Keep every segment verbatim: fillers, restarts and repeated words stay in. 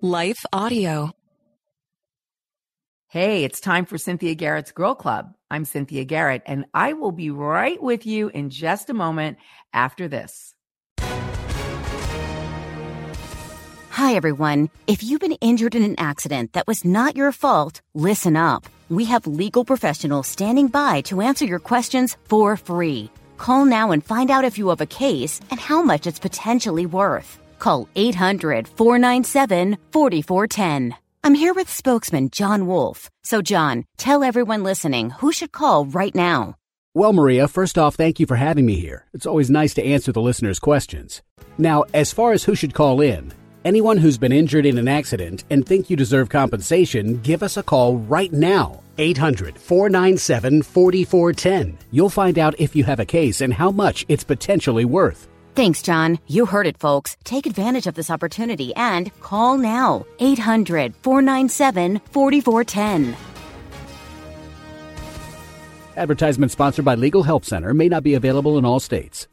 Life Audio. Hey, it's time for Cynthia Garrett's Girl Club. I'm Cynthia Garrett, and I will be right with you in just a moment after this. Hi, everyone. If you've been injured in an accident that was not your fault, listen up. We have legal professionals standing by to answer your questions for free. Call now and find out if you have a case and how much it's potentially worth. Call eight hundred, four nine seven, four four one zero. I'm here with spokesman John Wolf. So, John, tell everyone listening who should call right now. Well, Maria, first off, thank you for having me here. It's always nice to answer the listeners' questions. Now, as far as who should call in, anyone who's been injured in an accident and think you deserve compensation, give us a call right now. eight hundred, four nine seven, four four one zero. You'll find out if you have a case and how much it's potentially worth. Thanks, John. You heard it, folks. Take advantage of this opportunity and call now. eight hundred, four nine seven, four four one zero. Advertisement sponsored by Legal Help Center. May not be available in all states.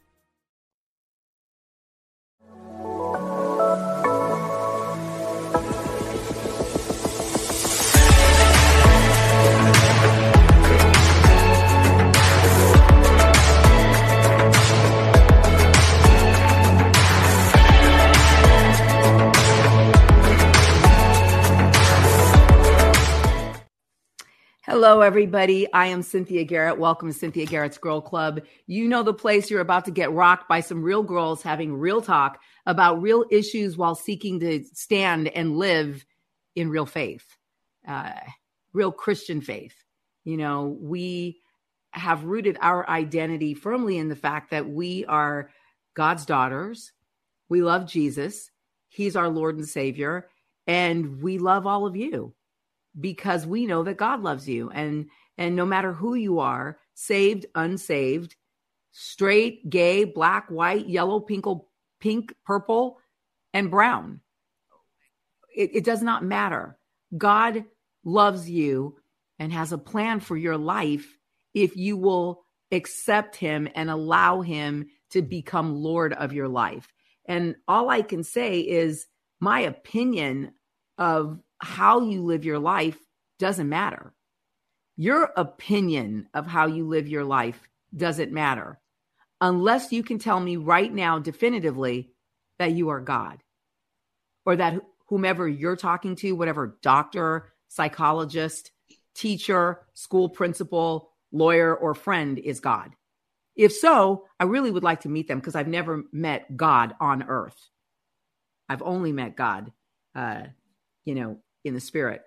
Hello, everybody. I am Cynthia Garrett. Welcome to Cynthia Garrett's Girl Club. You know the place. You're about to get rocked by some real girls having real talk about real issues while seeking to stand and live in real faith, uh, real Christian faith. You know, we have rooted our identity firmly in the fact that we are God's daughters. We love Jesus. He's our Lord and Savior. And we love all of you, because we know that God loves you. And, and no matter who you are, saved, unsaved, straight, gay, black, white, yellow, pink, pink, purple, and brown, it, it does not matter. God loves you and has a plan for your life if you will accept him and allow him to become Lord of your life. And all I can say is my opinion of how you live your life doesn't matter. Your opinion of how you live your life doesn't matter unless you can tell me right now definitively that you are God, or that whomever you're talking to, whatever doctor, psychologist, teacher, school principal, lawyer, or friend is God. If so, I really would like to meet them, because I've never met God on earth. I've only met God, uh, you know, in the spirit.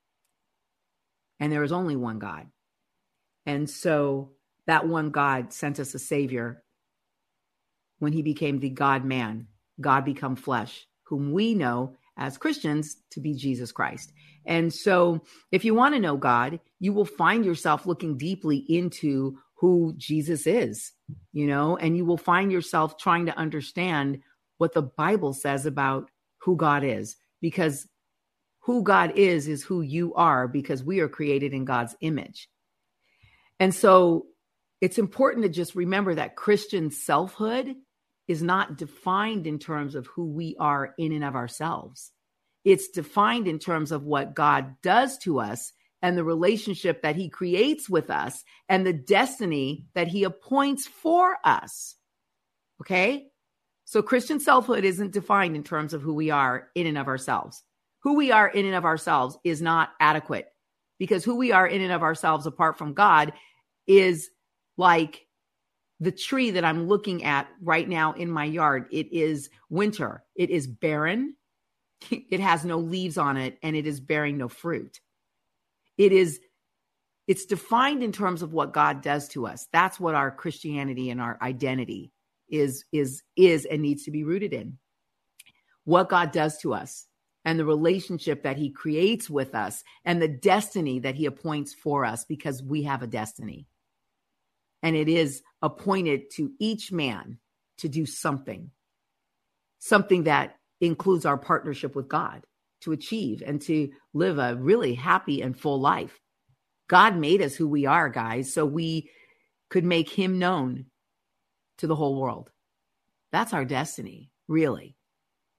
And there is only one God. And so that one God sent us a savior when he became the God-man, God become flesh, whom we know as Christians to be Jesus Christ. And so if you want to know God, you will find yourself looking deeply into who Jesus is, you know, and you will find yourself trying to understand what the Bible says about who God is, because who God is, is who you are, because we are created in God's image. And so it's important to just remember that Christian selfhood is not defined in terms of who we are in and of ourselves. It's defined in terms of what God does to us and the relationship that he creates with us and the destiny that he appoints for us. Okay? So Christian selfhood isn't defined in terms of who we are in and of ourselves. Who we are in and of ourselves is not adequate, because who we are in and of ourselves apart from God is like the tree that I'm looking at right now in my yard. It is winter. It is barren. It has no leaves on it, and it is bearing no fruit. It is, it's defined in terms of what God does to us. That's what our Christianity and our identity is, is, is, and needs to be rooted in. What God does to us, and the relationship that he creates with us, and the destiny that he appoints for us, because we have a destiny. And it is appointed to each man to do something, something that includes our partnership with God to achieve and to live a really happy and full life. God made us who we are, guys, so we could make him known to the whole world. That's our destiny, really.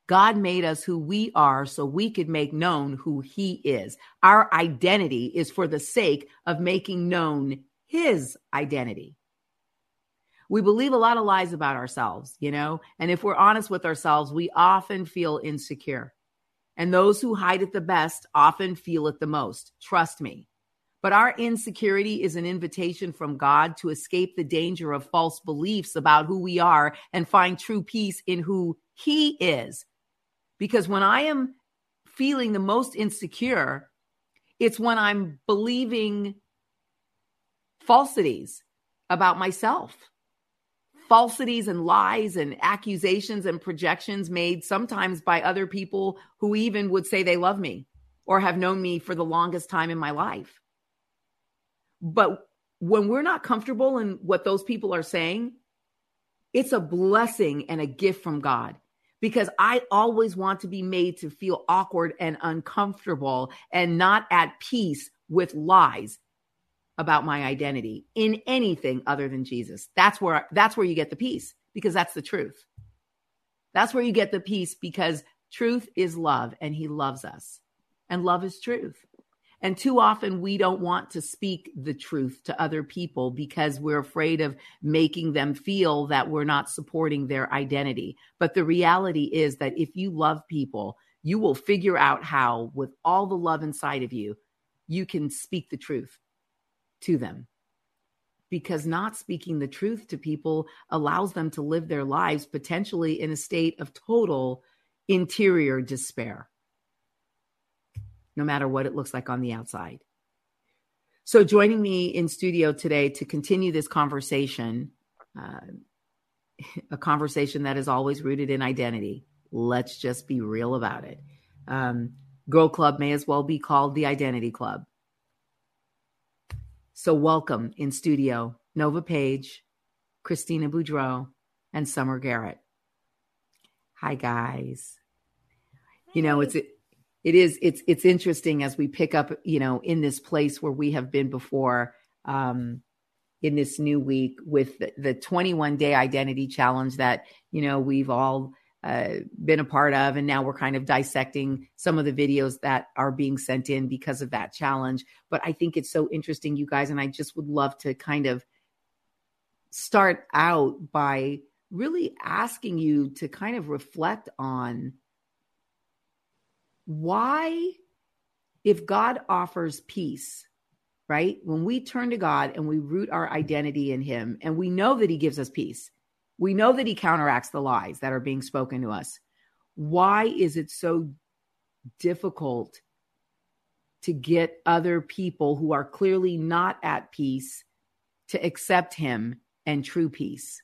God made us who we are so we could make known who he is. Our identity is for the sake of making known his identity. We believe a lot of lies about ourselves, you know, and if we're honest with ourselves, we often feel insecure. And those who hide it the best often feel it the most. Trust me. But our insecurity is an invitation from God to escape the danger of false beliefs about who we are and find true peace in who he is. Because when I am feeling the most insecure, it's when I'm believing falsities about myself. Falsities and lies and accusations and projections made sometimes by other people who even would say they love me or have known me for the longest time in my life. But when we're not comfortable in what those people are saying, it's a blessing and a gift from God, because I always want to be made to feel awkward and uncomfortable and not at peace with lies about my identity in anything other than Jesus. That's where, that's where you get the peace, because that's the truth. That's where you get the peace, because truth is love and he loves us and love is truth. And too often we don't want to speak the truth to other people because we're afraid of making them feel that we're not supporting their identity. But the reality is that if you love people, you will figure out how, with all the love inside of you, you can speak the truth to them, because not speaking the truth to people allows them to live their lives potentially in a state of total interior despair, no matter what it looks like on the outside. So joining me in studio today to continue this conversation, uh, a conversation that is always rooted in identity. Let's just be real about it. Um, Girl Club may as well be called the Identity Club. So welcome in studio, Nova Page, Christina Boudreau, and Summer Garrett. Hi, guys. You know, it's it, it is it's it's interesting as we pick up, you know, in this place where we have been before, um, in this new week with the, the twenty-one day identity challenge that, you know, we've all Uh, been a part of. And now we're kind of dissecting some of the videos that are being sent in because of that challenge. But I think it's so interesting, you guys. And I just would love to kind of start out by really asking you to kind of reflect on why, if God offers peace, right? When we turn to God and we root our identity in him, and we know that he gives us peace, we know that he counteracts the lies that are being spoken to us. Why is it so difficult to get other people who are clearly not at peace to accept him and true peace?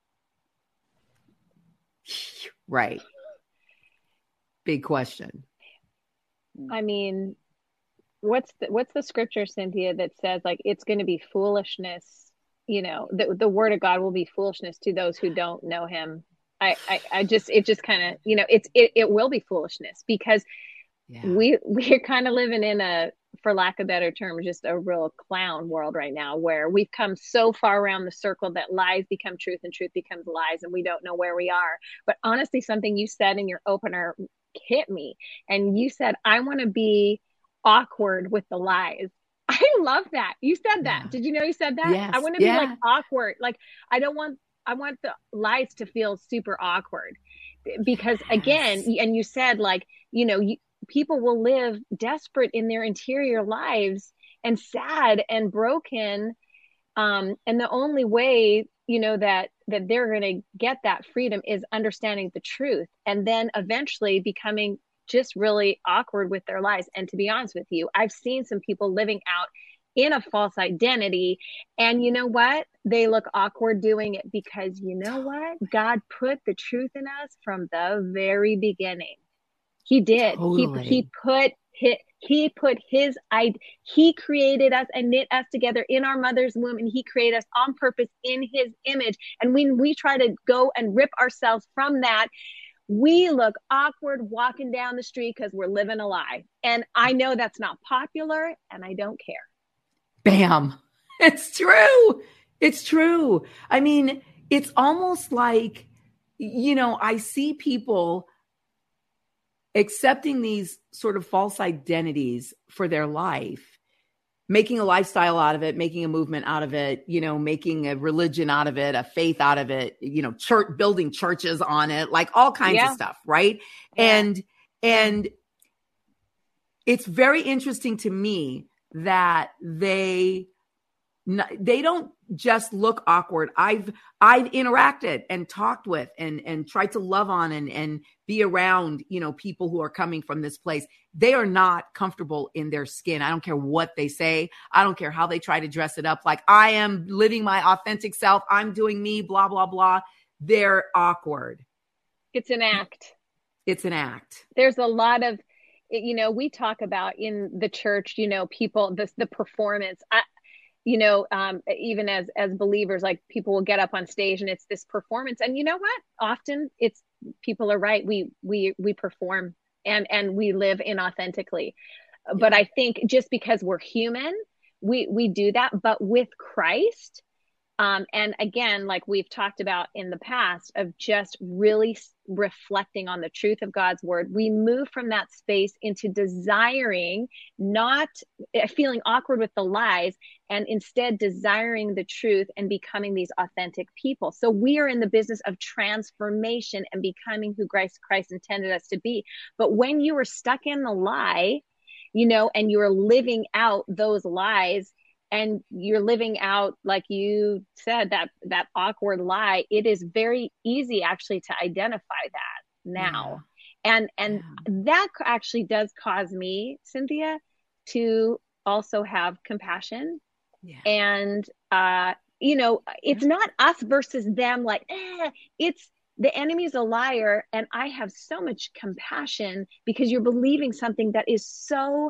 Right. Big question. I mean, what's the, what's the scripture, Cynthia, that says like it's going to be foolishness? You know, the the word of God will be foolishness to those who don't know him. I, I, I just, it just kind of, you know, it's, it, it will be foolishness because yeah. we, we're kind of living in a, for lack of better term, just a real clown world right now, where we've come so far around the circle that lies become truth and truth becomes lies, and we don't know where we are. But honestly, something you said in your opener hit me, and you said, I want to be awkward with the lies. I love that. You said that. Yeah. Did you know you said that? Yes. I want to yeah. be like awkward. Like, I don't want, I want the lies to feel super awkward, because yes. again, and you said like, you know, you, people will live desperate in their interior lives and sad and broken. Um, and the only way, you know, that, that they're going to get that freedom is understanding the truth, and then eventually becoming just really awkward with their lives. And to be honest with you, I've seen some people living out in a false identity, and you know what? They look awkward doing it, because you know what? God put the truth in us from the very beginning. He did. Totally. He, he put his, he put his, I, he created us and knit us together in our mother's womb, and he created us on purpose in his image. And when we try to go and rip ourselves from that, we look awkward walking down the street because we're living a lie. And I know that's not popular, and I don't care. Bam. It's true. It's true. I mean, it's almost like, you know, I see people accepting these sort of false identities for their life, making a lifestyle out of it, making a movement out of it, you know, making a religion out of it, a faith out of it, you know, church, building churches on it, like all kinds yeah. of stuff. Right. Yeah. And, and it's very interesting to me that they, they don't just look awkward. I've, I've interacted and talked with and, and tried to love on and, and be around, you know, people who are coming from this place. They are not comfortable in their skin. I don't care what they say. I don't care how they try to dress it up. Like, I am living my authentic self. I'm doing me, blah, blah, blah. They're awkward. It's an act. It's an act. There's a lot of, you know, we talk about in the church, you know, people, the, the performance. I, you know, um, even as, as believers, like people will get up on stage and it's this performance. And you know what? Often it's, people are right. We, we, we perform and, and we live inauthentically. Yeah. But I think just because we're human, we, we do that. But with Christ, um, and again, like we've talked about in the past of just really reflecting on the truth of God's word, we move from that space into desiring, not feeling awkward with the lies, and instead desiring the truth and becoming these authentic people. So we are in the business of transformation and becoming who Christ, Christ intended us to be. But when you are stuck in the lie, you know, and you're living out those lies, and you're living out, like you said, that, that awkward lie, it is very easy actually to identify that now. Yeah. And, and yeah. that actually does cause me, Cynthia, to also have compassion. Yeah. And, uh, you know, it's not us versus them, like, eh, it's the enemy's a liar. And I have so much compassion because you're believing something that is so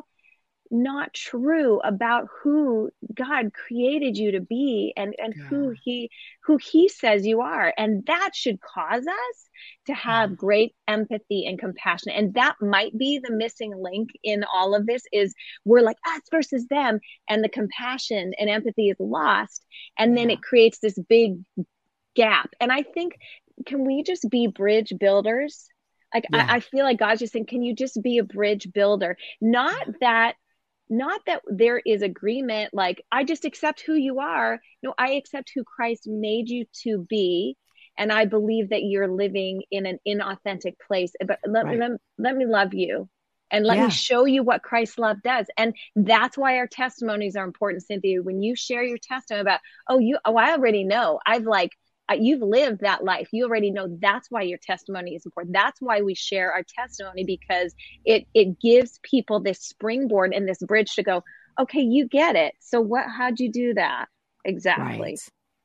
not true about who God created you to be and, and yeah. who he, who he says you are. And that should cause us to have yeah. great empathy and compassion. And that might be the missing link in all of this is we're like us versus them, and the compassion and empathy is lost. And then yeah. it creates this big gap. And I think, can we just be bridge builders? Like, yeah. I, I feel like God's just saying, can you just be a bridge builder? Not that Not that there is agreement, like, I just accept who you are. No, I accept who Christ made you to be. And I believe that you're living in an inauthentic place. But let, right. me, let, let me love you. And let yeah. me show you what Christ's love does. And that's why our testimonies are important, Cynthia. When you share your testimony about, oh, you, oh, I already know. I've like, you've lived that life. You already know. That's why your testimony is important. That's why we share our testimony, because it, it gives people this springboard and this bridge to go, okay, you get it. So what, how'd you do that? Exactly.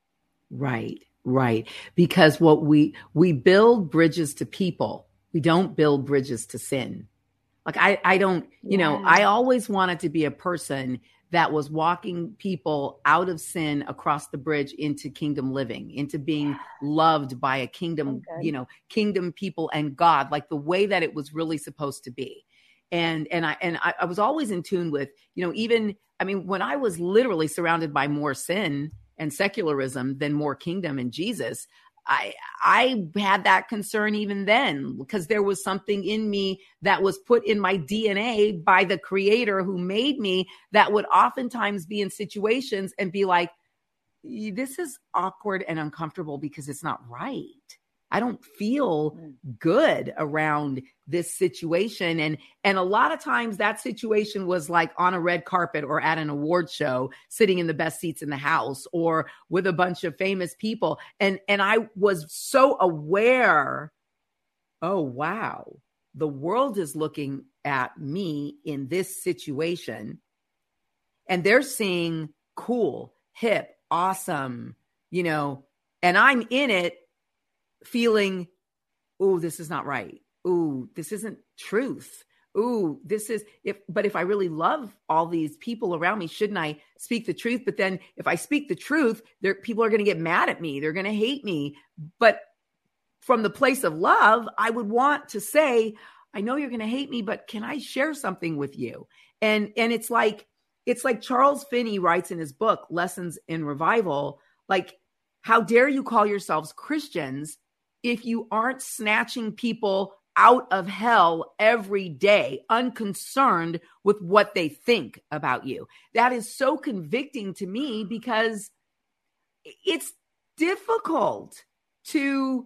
Right, right, right. Because what we, we build bridges to people. We don't build bridges to sin. Like I, I don't, you yeah. know, I always wanted to be a person that was walking people out of sin across the bridge into kingdom living, into being loved by a kingdom, okay. you know, kingdom people and God, like the way that it was really supposed to be. And, and I, and I, I was always in tune with, you know, even, I mean, when I was literally surrounded by more sin and secularism than more kingdom and Jesus, I, I had that concern even then, because there was something in me that was put in my D N A by the creator who made me that would oftentimes be in situations and be like, this is awkward and uncomfortable because it's not right. I don't feel good around this situation. And, and a lot of times that situation was like on a red carpet or at an award show, sitting in the best seats in the house or with a bunch of famous people. And, and I was so aware, oh, wow, the world is looking at me in this situation and they're seeing cool, hip, awesome, you know, and I'm in it feeling, ooh, this is not right. Ooh, this isn't truth. Ooh, this is if, but if I really love all these people around me, shouldn't I speak the truth? But then if I speak the truth, there, people are going to get mad at me. They're going to hate me. But from the place of love, I would want to say, I know you're going to hate me, but can I share something with you? And, and it's like, it's like Charles Finney writes in his book, Lessons in Revival, like, how dare you call yourselves Christians if you aren't snatching people out of hell every day, unconcerned with what they think about you. That is so convicting to me because it's difficult to,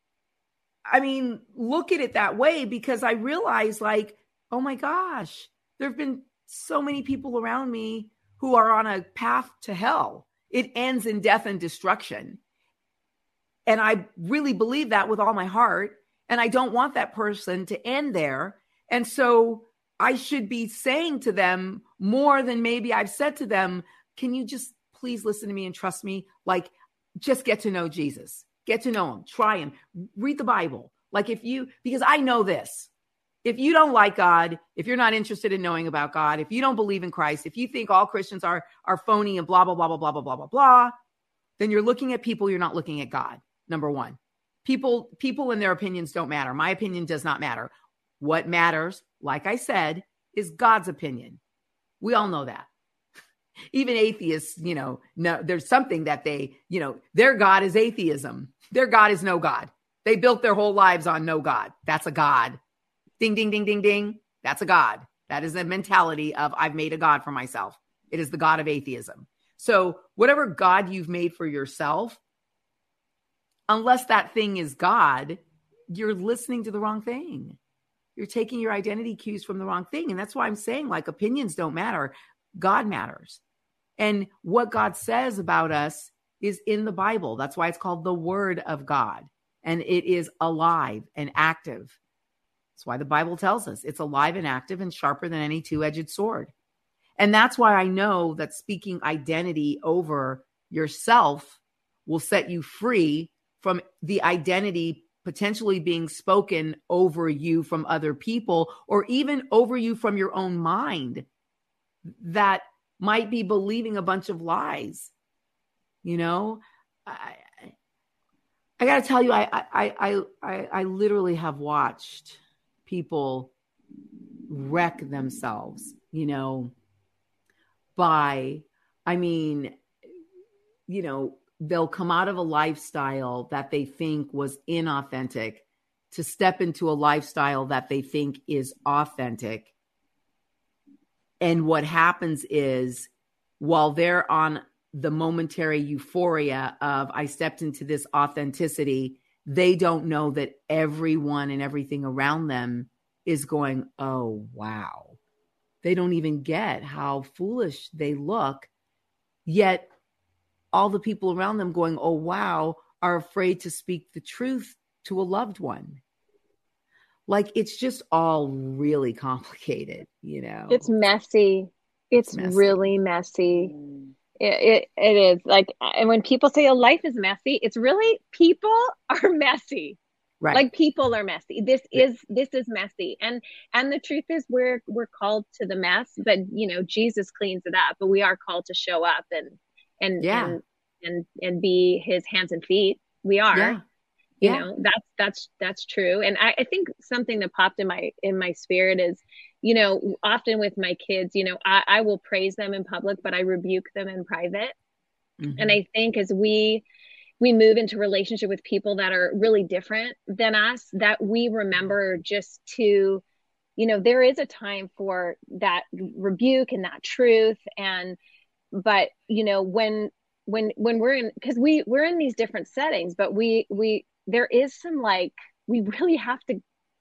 I mean, look at it that way, because I realize, like, oh my gosh, there have been so many people around me who are on a path to hell. It ends in death and destruction. And I really believe that with all my heart. And I don't want that person to end there. And so I should be saying to them more than maybe I've said to them, can you just please listen to me and trust me? Like, just get to know Jesus, get to know him, try him, read the Bible. Like if you, because I know this, if you don't like God, if you're not interested in knowing about God, if you don't believe in Christ, if you think all Christians are, are phony and blah, blah, blah, blah, blah, blah, blah, blah, blah, then you're looking at people, you're not looking at God. Number one, people, people and their opinions don't matter. My opinion does not matter. What matters, like I said, is God's opinion. We all know that. Even atheists, you know, no, there's something that they, you know, their God is atheism. Their God is no God. They built their whole lives on no God. That's a God. Ding, ding, ding, ding, ding. That's a God. That is a mentality of I've made a God for myself. It is the God of atheism. So whatever God you've made for yourself, unless that thing is God, you're listening to the wrong thing. You're taking your identity cues from the wrong thing. And that's why I'm saying, like, opinions don't matter. God matters. And what God says about us is in the Bible. That's why it's called the Word of God. And it is alive and active. That's why the Bible tells us it's alive and active and sharper than any two-edged sword. And that's why I know that speaking identity over yourself will set you free from the identity potentially being spoken over you from other people, or even over you from your own mind that might be believing a bunch of lies. You know, I, I got to tell you, I, I, I, I, I literally have watched people wreck themselves, you know, by, I mean, you know, they'll come out of a lifestyle that they think was inauthentic to step into a lifestyle that they think is authentic. And what happens is, while they're on the momentary euphoria of I stepped into this authenticity, they don't know that everyone and everything around them is going, oh, wow. They don't even get how foolish they look. Yet all the people around them going, oh, wow, are afraid to speak the truth to a loved one. Like, it's just all really complicated, you know? It's messy. It's, it's messy. Really messy. Mm. It, it it is like, and when people say a life is messy, it's really people are messy. Right. Like people are messy. This yeah. is this is messy. And and the truth is we're we're called to the mess, but you know, Jesus cleans it up, but we are called to show up and and yeah. and, and and be his hands and feet. We are. Yeah. You yeah. know, that's that's that's true. And I, I think something that popped in my in my spirit is, you know, often with my kids, you know, I, I will praise them in public, but I rebuke them in private. Mm-hmm. And I think as we we move into relationship with people that are really different than us, that we remember just to, you know, there is a time for that rebuke and that truth. And but, you know, when when when we're in, because we we're in these different settings, but we we there is some, like, we really have to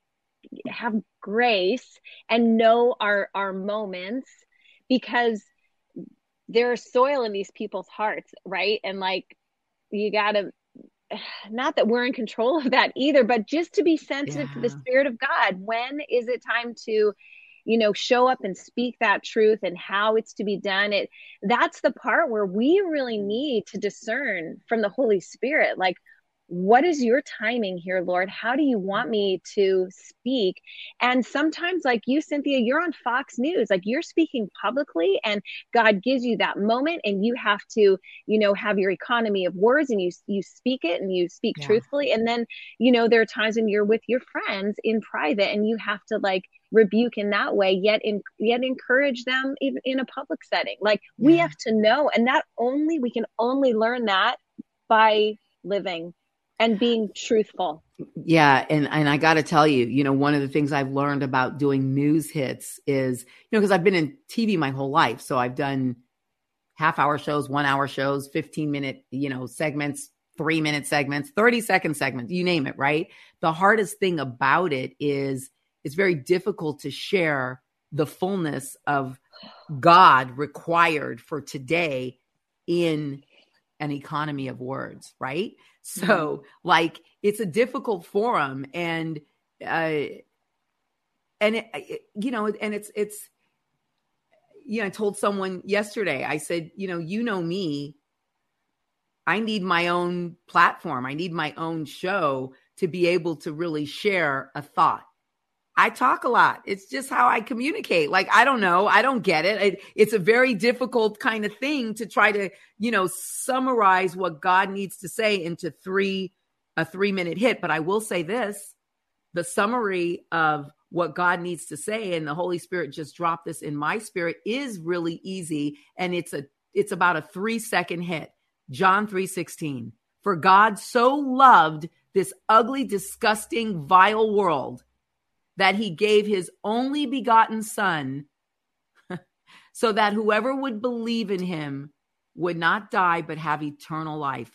have grace and know our our moments, because there's soil in these people's hearts, right? And like, you gotta, not that we're in control of that either, but just to be sensitive yeah. to the Spirit of God. When is it time to, you know, show up and speak that truth, and how it's to be done? It that's the part where we really need to discern from the Holy Spirit, like, what is your timing here, Lord? How do you want me to speak? And sometimes, like you, Cynthia, you're on Fox News, like you're speaking publicly, and God gives you that moment, and you have to, you know, have your economy of words, and you you speak it, and you speak yeah. truthfully. And then, you know, there are times when you're with your friends in private, and you have to, like, rebuke in that way, yet in, yet encourage them even in a public setting. Like yeah. we have to know, and that only we can only learn that by living and being truthful. Yeah. And, and I got to tell you, you know, one of the things I've learned about doing news hits is, you know, because I've been in T V my whole life. So I've done half hour shows, one hour shows, fifteen minute, you know, segments, three minute segments, thirty second segments, you name it, right? The hardest thing about it is it's very difficult to share the fullness of God required for today in an economy of words, right? So mm-hmm. like it's a difficult forum, and uh and it, it, you know, and it's it's you know, I told someone yesterday, I said, you know, you know me, I need my own platform. I need my own show to be able to really share a thought. I talk a lot. It's just how I communicate. Like, I don't know. I don't get it. it. It's a very difficult kind of thing to try to, you know, summarize what God needs to say into three, a three minute hit. But I will say this, the summary of what God needs to say, and the Holy Spirit just dropped this in my spirit, is really easy. And it's a, it's about a three second hit. John three sixteen. For God so loved this ugly, disgusting, vile world that he gave his only begotten son so that whoever would believe in him would not die, but have eternal life,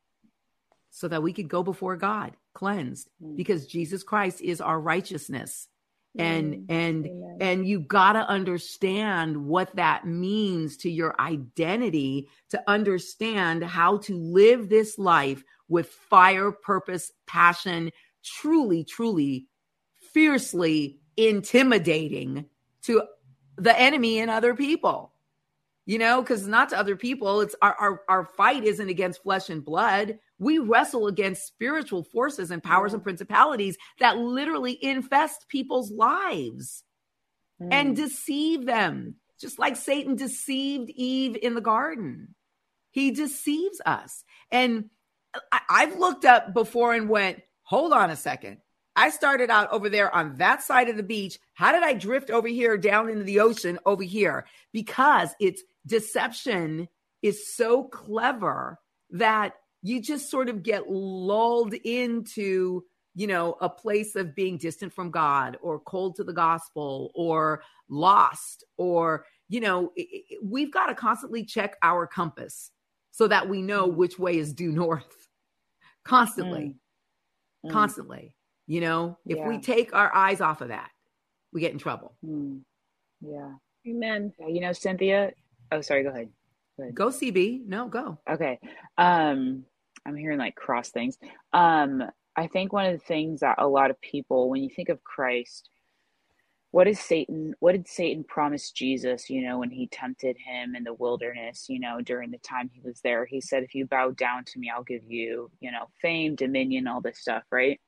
so that we could go before God cleansed, because Jesus Christ is our righteousness. And, mm, and, amen. and you gotta understand what that means to your identity, to understand how to live this life with fire, purpose, passion, truly, truly, fiercely intimidating to the enemy and other people, you know, because not to other people. It's our, our, our fight isn't against flesh and blood. We wrestle against spiritual forces and powers and principalities that literally infest people's lives mm. and deceive them, just like Satan deceived Eve in the garden. He deceives us. And I, I've looked up before and went, hold on a second. I started out over there on that side of the beach. How did I drift over here down into the ocean over here? Because it's deception is so clever that you just sort of get lulled into, you know, a place of being distant from God, or cold to the gospel, or lost, or, you know, it, it, we've got to constantly check our compass so that we know which way is due north. Constantly, mm. constantly. You know, if yeah. we take our eyes off of that, we get in trouble. Mm. Yeah. Amen. Yeah, you know, Cynthia. Oh, sorry. Go ahead. Go ahead. Go C B. No, go. Okay. Um, I'm hearing like cross things. Um, I think one of the things that a lot of people, when you think of Christ, what is Satan? What did Satan promise Jesus? You know, when he tempted him in the wilderness, you know, during the time he was there, he said, if you bow down to me, I'll give you, you know, fame, dominion, all this stuff, right?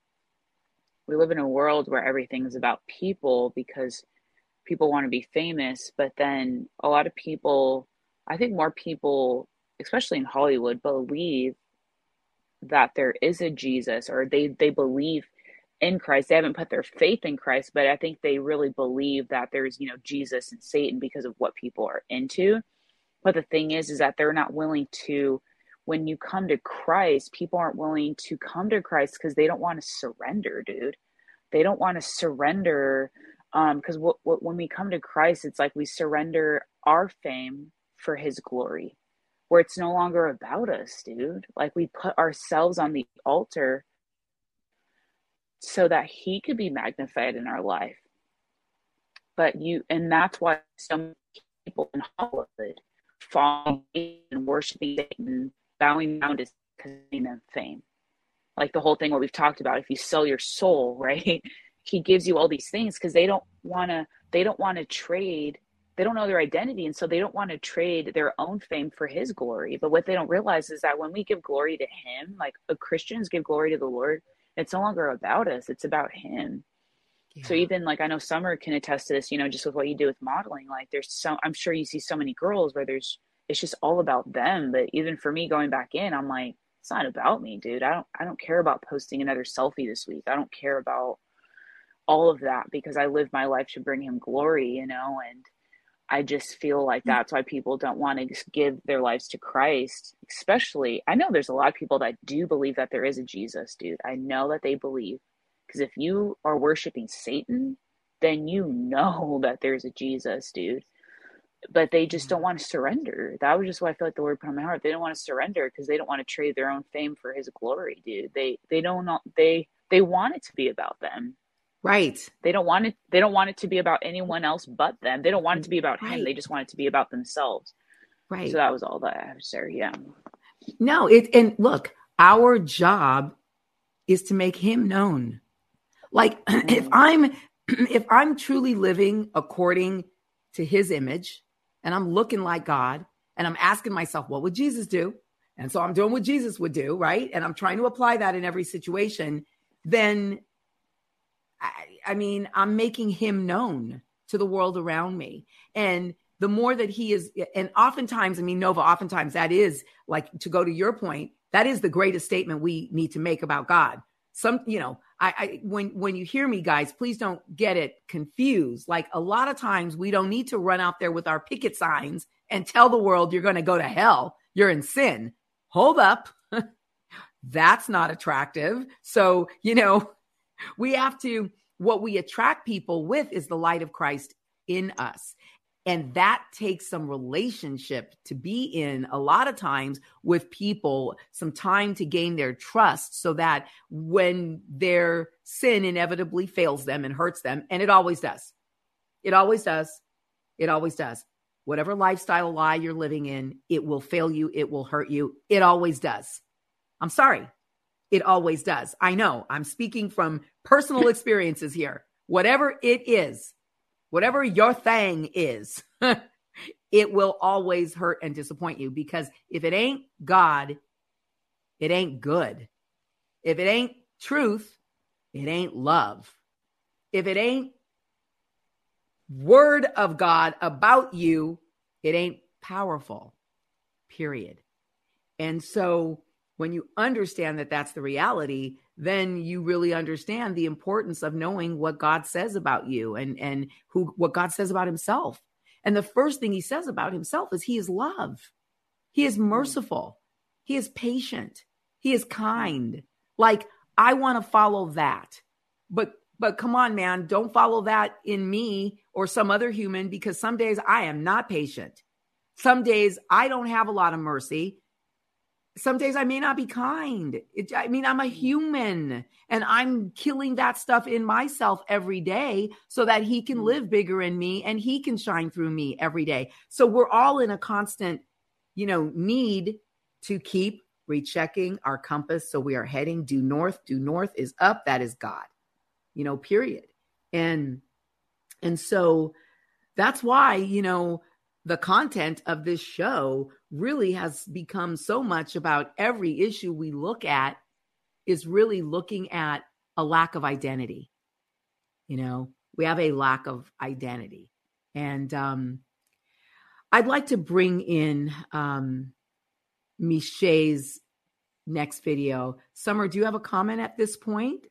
We live in a world where everything is about people because people want to be famous. But then a lot of people, I think more people, especially in Hollywood, believe that there is a Jesus, or they, they believe in Christ. They haven't put their faith in Christ, but I think they really believe that there's, you know, Jesus and Satan because of what people are into. But the thing is, is that they're not willing to, when you come to Christ, people aren't willing to come to Christ because they don't want to surrender, dude. They don't want to surrender. Um, because what, what, when we come to Christ, it's like we surrender our fame for his glory, where it's no longer about us, dude. Like, we put ourselves on the altar so that he could be magnified in our life. But you, and that's why some people in Hollywood falling and worshiping Satan, bowing down to fame and fame. Like the whole thing what we've talked about, if you sell your soul, right? He gives you all these things because they don't want to, they don't want to trade. They don't know their identity. And so they don't want to trade their own fame for his glory. But what they don't realize is that when we give glory to him, like uh, Christians give glory to the Lord, it's no longer about us. It's about him. Yeah. So even like, I know Summer can attest to this, you know, just with what you do with modeling, like there's so, I'm sure you see so many girls where there's, it's just all about them. But even for me going back in, I'm like, it's not about me, dude. I don't, I don't care about posting another selfie this week. I don't care about all of that because I live my life to bring him glory, you know? And, I just feel like that's why people don't want to give their lives to Christ. Especially, I know there's a lot of people that do believe that there is a Jesus, dude. I know that they believe. Because if you are worshiping Satan, then you know that there's a Jesus, dude. But they just don't want to surrender. That was just what I feel like the Lord put on my heart. They don't want to surrender because they don't want to trade their own fame for his glory, dude. They they don't know, they they want it to be about them. Right. They don't want it they don't want it to be about anyone else but them. They don't want it to be about right. him. They just want it to be about themselves. Right. So that was all that I have to say. Yeah. No, it and look, our job is to make him known. Like mm. if I'm if I'm truly living according to his image, and I'm looking like God, and I'm asking myself, what would Jesus do? And so I'm doing what Jesus would do, right? And I'm trying to apply that in every situation. Then, I, I mean, I'm making him known to the world around me. And the more that he is, and oftentimes, I mean, Nova, oftentimes that is, like, to go to your point, that is the greatest statement we need to make about God. Some, you know, I, I when when you hear me, guys, please don't get it confused. Like, a lot of times we don't need to run out there with our picket signs and tell the world you're going to go to hell. You're in sin. Hold up. That's not attractive. So, you know, we have to, what we attract people with is the light of Christ in us. And that takes some relationship to be in a lot of times with people, some time to gain their trust so that when their sin inevitably fails them and hurts them, and it always does, it always does, it always does. Whatever lifestyle lie you're living in, it will fail you. It will hurt you. It always does. I'm sorry. It always does. I know I'm speaking from personal experiences here. Whatever it is, whatever your thing is, it will always hurt and disappoint you, because if it ain't God, it ain't good. If it ain't truth, it ain't love. If it ain't word of God about you, it ain't powerful, period. And so when you understand that that's the reality, then you really understand the importance of knowing what God says about you and, and who, what God says about himself. And the first thing he says about himself is he is love. He is merciful. He is patient. He is kind. Like, I want to follow that. But, but come on, man, don't follow that in me or some other human, because some days I am not patient. Some days I don't have a lot of mercy. Some days I may not be kind. It, I mean, I'm a human, and I'm killing that stuff in myself every day so that he can live bigger in me and he can shine through me every day. So we're all in a constant, you know, need to keep rechecking our compass. So we are heading due north. Due north is up. That is God, you know, period. And, and so that's why, you know, the content of this show really has become so much about every issue we look at is really looking at a lack of identity. You know, we have a lack of identity. And um, I'd like to bring in um, Miché's next video. Summer, do you have a comment at this point?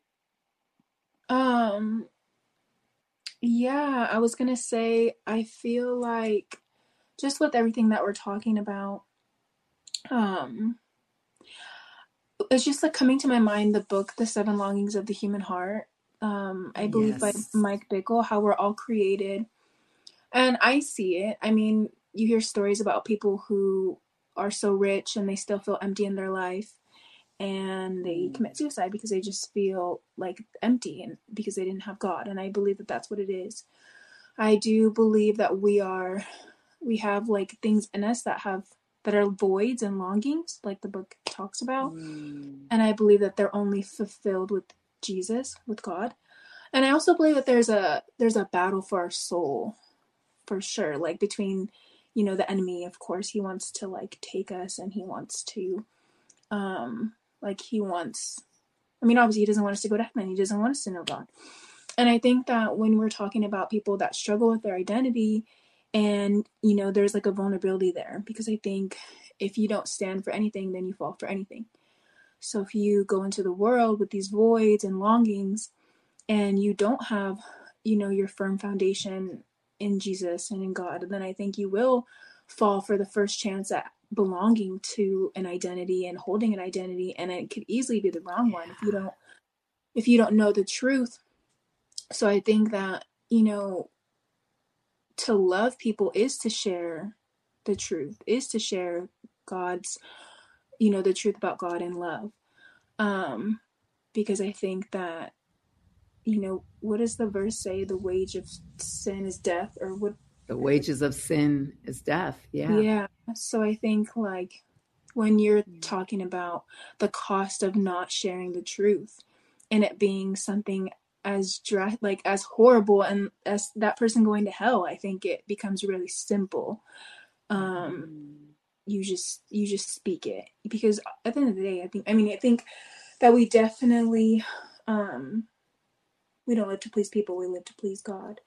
Um, yeah, I was going to say, I feel like just with everything that we're talking about, um, it's just like coming to my mind the book, The Seven Longings of the Human Heart. Um, I believe yes. by Mike Bickle, how we're all created. And I see it. I mean, you hear stories about people who are so rich and they still feel empty in their life, and they commit suicide because they just feel like empty and because they didn't have God. And I believe that that's what it is. I do believe that we are, we have like things in us that have, that are voids and longings, like the book talks about. Mm. And I believe that they're only fulfilled with Jesus, with God. And I also believe that there's a, there's a battle for our soul, for sure. Like between, you know, the enemy, of course, he wants to like take us, and he wants to, um, like he wants, I mean, obviously he doesn't want us to go to heaven. He doesn't want us to know God. And I think that when we're talking about people that struggle with their identity, and, you know, there's like a vulnerability there, because I think if you don't stand for anything, then you fall for anything. So if you go into the world with these voids and longings, and you don't have, you know, your firm foundation in Jesus and in God, then I think you will fall for the first chance at belonging to an identity and holding an identity, and it could easily be the wrong one if you don't if you don't know the truth. So I think that, you know, to love people is to share the truth, is to share God's, you know, the truth about God and love. Um, because I think that, you know, what does the verse say? The wage of sin is death, or what? The wages of sin is death. Yeah. Yeah. So I think, like, when you're talking about the cost of not sharing the truth and it being something as dra- like as horrible and as that person going to hell, I think it becomes really simple. Um, you just you just speak it, because at the end of the day, I think I mean I think that we definitely um, we don't live to please people, we live to please God.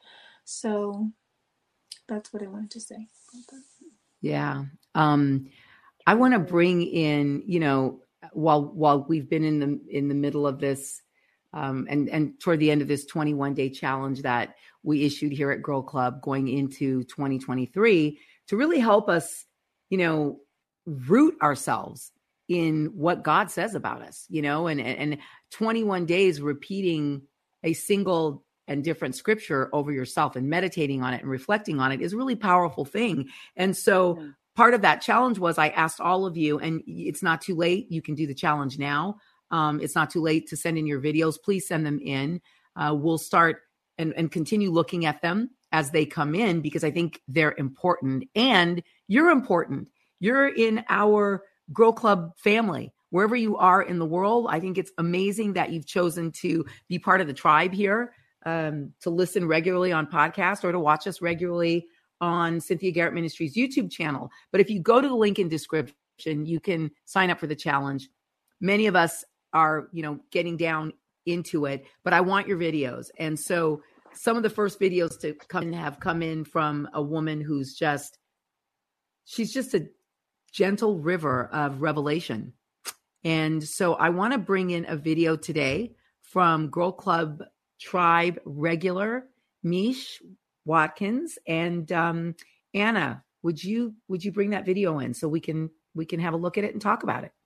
So that's what I wanted to say about that. Yeah. Um, I want to bring in, you know, while while we've been in the in the middle of this, um, and and toward the end of this twenty-one day challenge that we issued here at Girl Club, going into twenty twenty-three, to really help us, you know, root ourselves in what God says about us, you know, and and twenty-one days repeating a single and different scripture over yourself and meditating on it and reflecting on it is a really powerful thing. And so yeah. Part of that challenge was I asked all of you, and it's not too late. You can do the challenge now. Um, it's not too late to send in your videos. Please send them in. Uh, we'll start and, and continue looking at them as they come in, because I think they're important, and you're important. You're in our Girl Club family. Wherever you are in the world, I think it's amazing that you've chosen to be part of the tribe here, um, to listen regularly on podcasts or to watch us regularly on Cynthia Garrett Ministries YouTube channel. But if you go to the link in description, you can sign up for the challenge. Many of us are, you know, getting down into it, but I want your videos. And so some of the first videos to come in have come in from a woman who's just, she's just a gentle river of revelation. And so I want to bring in a video today from Girl Club Tribe regular Mish Watkins. And um, Anna, would you would you bring that video in so we can we can have a look at it and talk about it?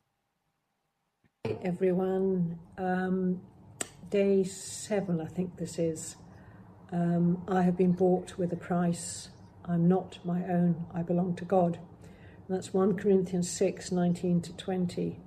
Hey everyone, um, day seven, I think this is. Um, I have been bought with a price. I'm not my own. I belong to God. And that's First Corinthians six, nineteen to twenty.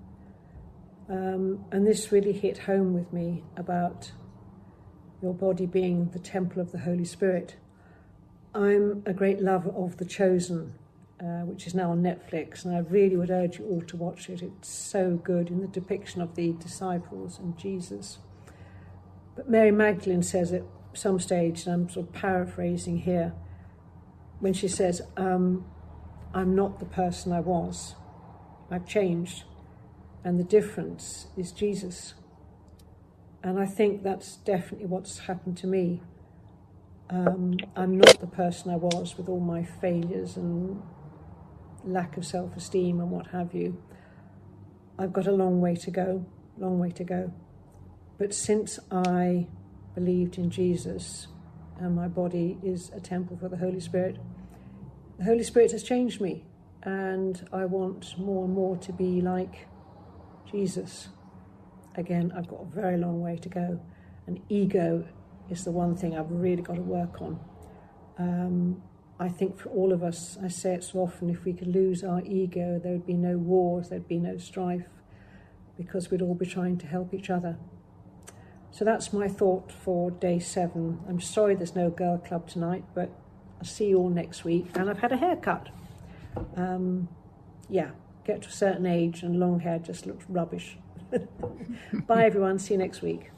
Um, and this really hit home with me about your body being the temple of the Holy Spirit. I'm a great lover of The Chosen, uh, which is now on Netflix, and I really would urge you all to watch it. It's so good in the depiction of the disciples and Jesus. But Mary Magdalene says at some stage, and I'm sort of paraphrasing here, when she says, um, I'm not the person I was. I've changed. And the difference is Jesus. And I think that's definitely what's happened to me. Um, I'm not the person I was, with all my failures and lack of self-esteem and what have you. I've got a long way to go, long way to go. But since I believed in Jesus and my body is a temple for the Holy Spirit, the Holy Spirit has changed me, and I want more and more to be like Jesus. Again, I've got a very long way to go, and ego is the one thing I've really got to work on. Um, I think for all of us, I say it so often, if we could lose our ego, there would be no wars, there'd be no strife, because we'd all be trying to help each other. So that's my thought for day seven. I'm sorry there's no Girl Club tonight, but I'll see you all next week. And I've had a haircut. Um, yeah, get to a certain age and long hair just looks rubbish. Bye everyone, see you next week.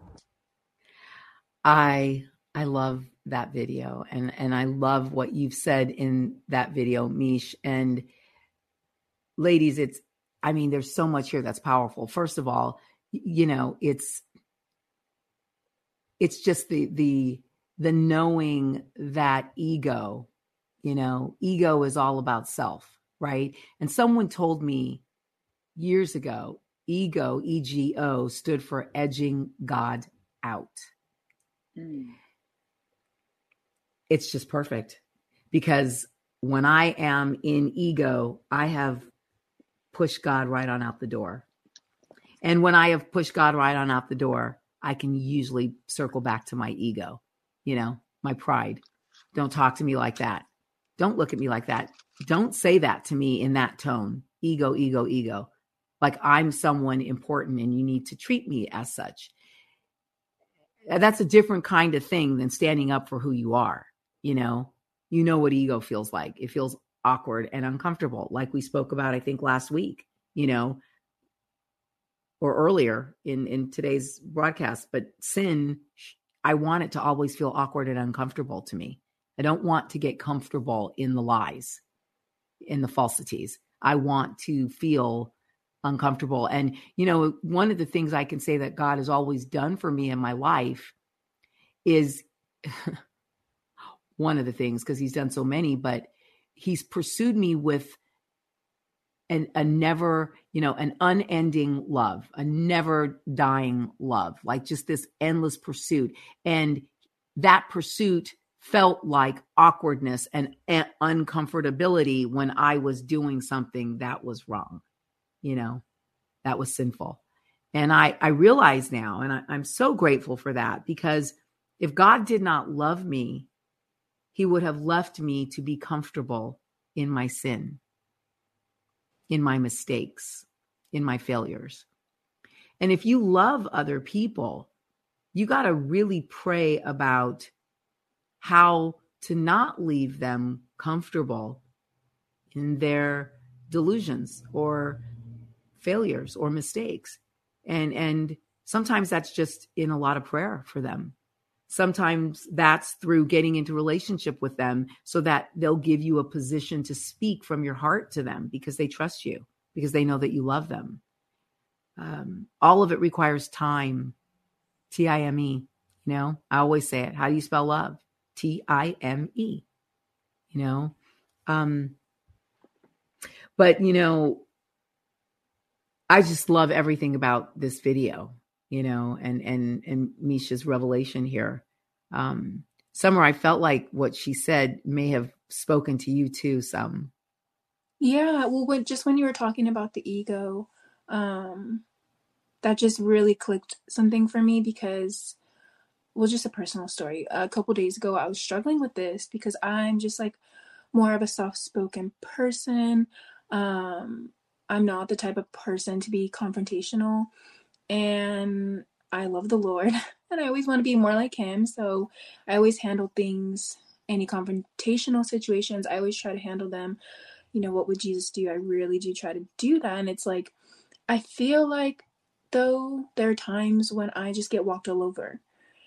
I I love that video, and and I love what you've said in that video, Mish. And ladies, it's, I mean, there's so much here that's powerful. First of all, you know, it's it's just the the the knowing that ego, you know, ego is all about self, right? And someone told me years ago, ego, E G O, stood for edging God out. Mm. it's just perfect, because when I am in ego, I have pushed God right on out the door. And when I have pushed God right on out the door, I can usually circle back to my ego, you know, my pride. Don't talk to me like that. Don't look at me like that. Don't say that to me in that tone. Ego, ego, ego. Like I'm someone important and you need to treat me as such. That's a different kind of thing than standing up for who you are. You know, you know what ego feels like. It feels awkward and uncomfortable, like we spoke about, I think, last week, you know, or earlier in, in today's broadcast. But sin, I want it to always feel awkward and uncomfortable to me. I don't want to get comfortable in the lies, in the falsities. I want to feel uncomfortable. And, you know, one of the things I can say that God has always done for me in my life is one of the things, because he's done so many, but he's pursued me with an, a never, you know, an unending love, a never dying love, like just this endless pursuit. And that pursuit felt like awkwardness and uncomfortability when I was doing something that was wrong, you know, that was sinful. And I, I realize now, and I, I'm so grateful for that, because if God did not love me, he would have left me to be comfortable in my sin, in my mistakes, in my failures. And if you love other people, you got to really pray about how to not leave them comfortable in their delusions or failures or mistakes. And, and sometimes that's just in a lot of prayer for them. Sometimes that's through getting into relationship with them so that they'll give you a position to speak from your heart to them because they trust you, because they know that you love them. Um, all of it requires time. T I M E, you know, I always say it. How do you spell love? T I M E, you know? Um, but, you know, I just love everything about this video, you know, and, and, and Misha's revelation here. Um, Summer, I felt like what she said may have spoken to you too, some. Yeah, well, when, just when you were talking about the ego, um, that just really clicked something for me because, well, just a personal story. A couple days ago, I was struggling with this because I'm just like more of a soft-spoken person. Um, I'm not the type of person to be confrontational, and I love the Lord, and I always want to be more like him. So I always handle things, any confrontational situations, I always try to handle them. You know, what would Jesus do? I really do try to do that. And it's like, I feel like, though, there are times when I just get walked all over.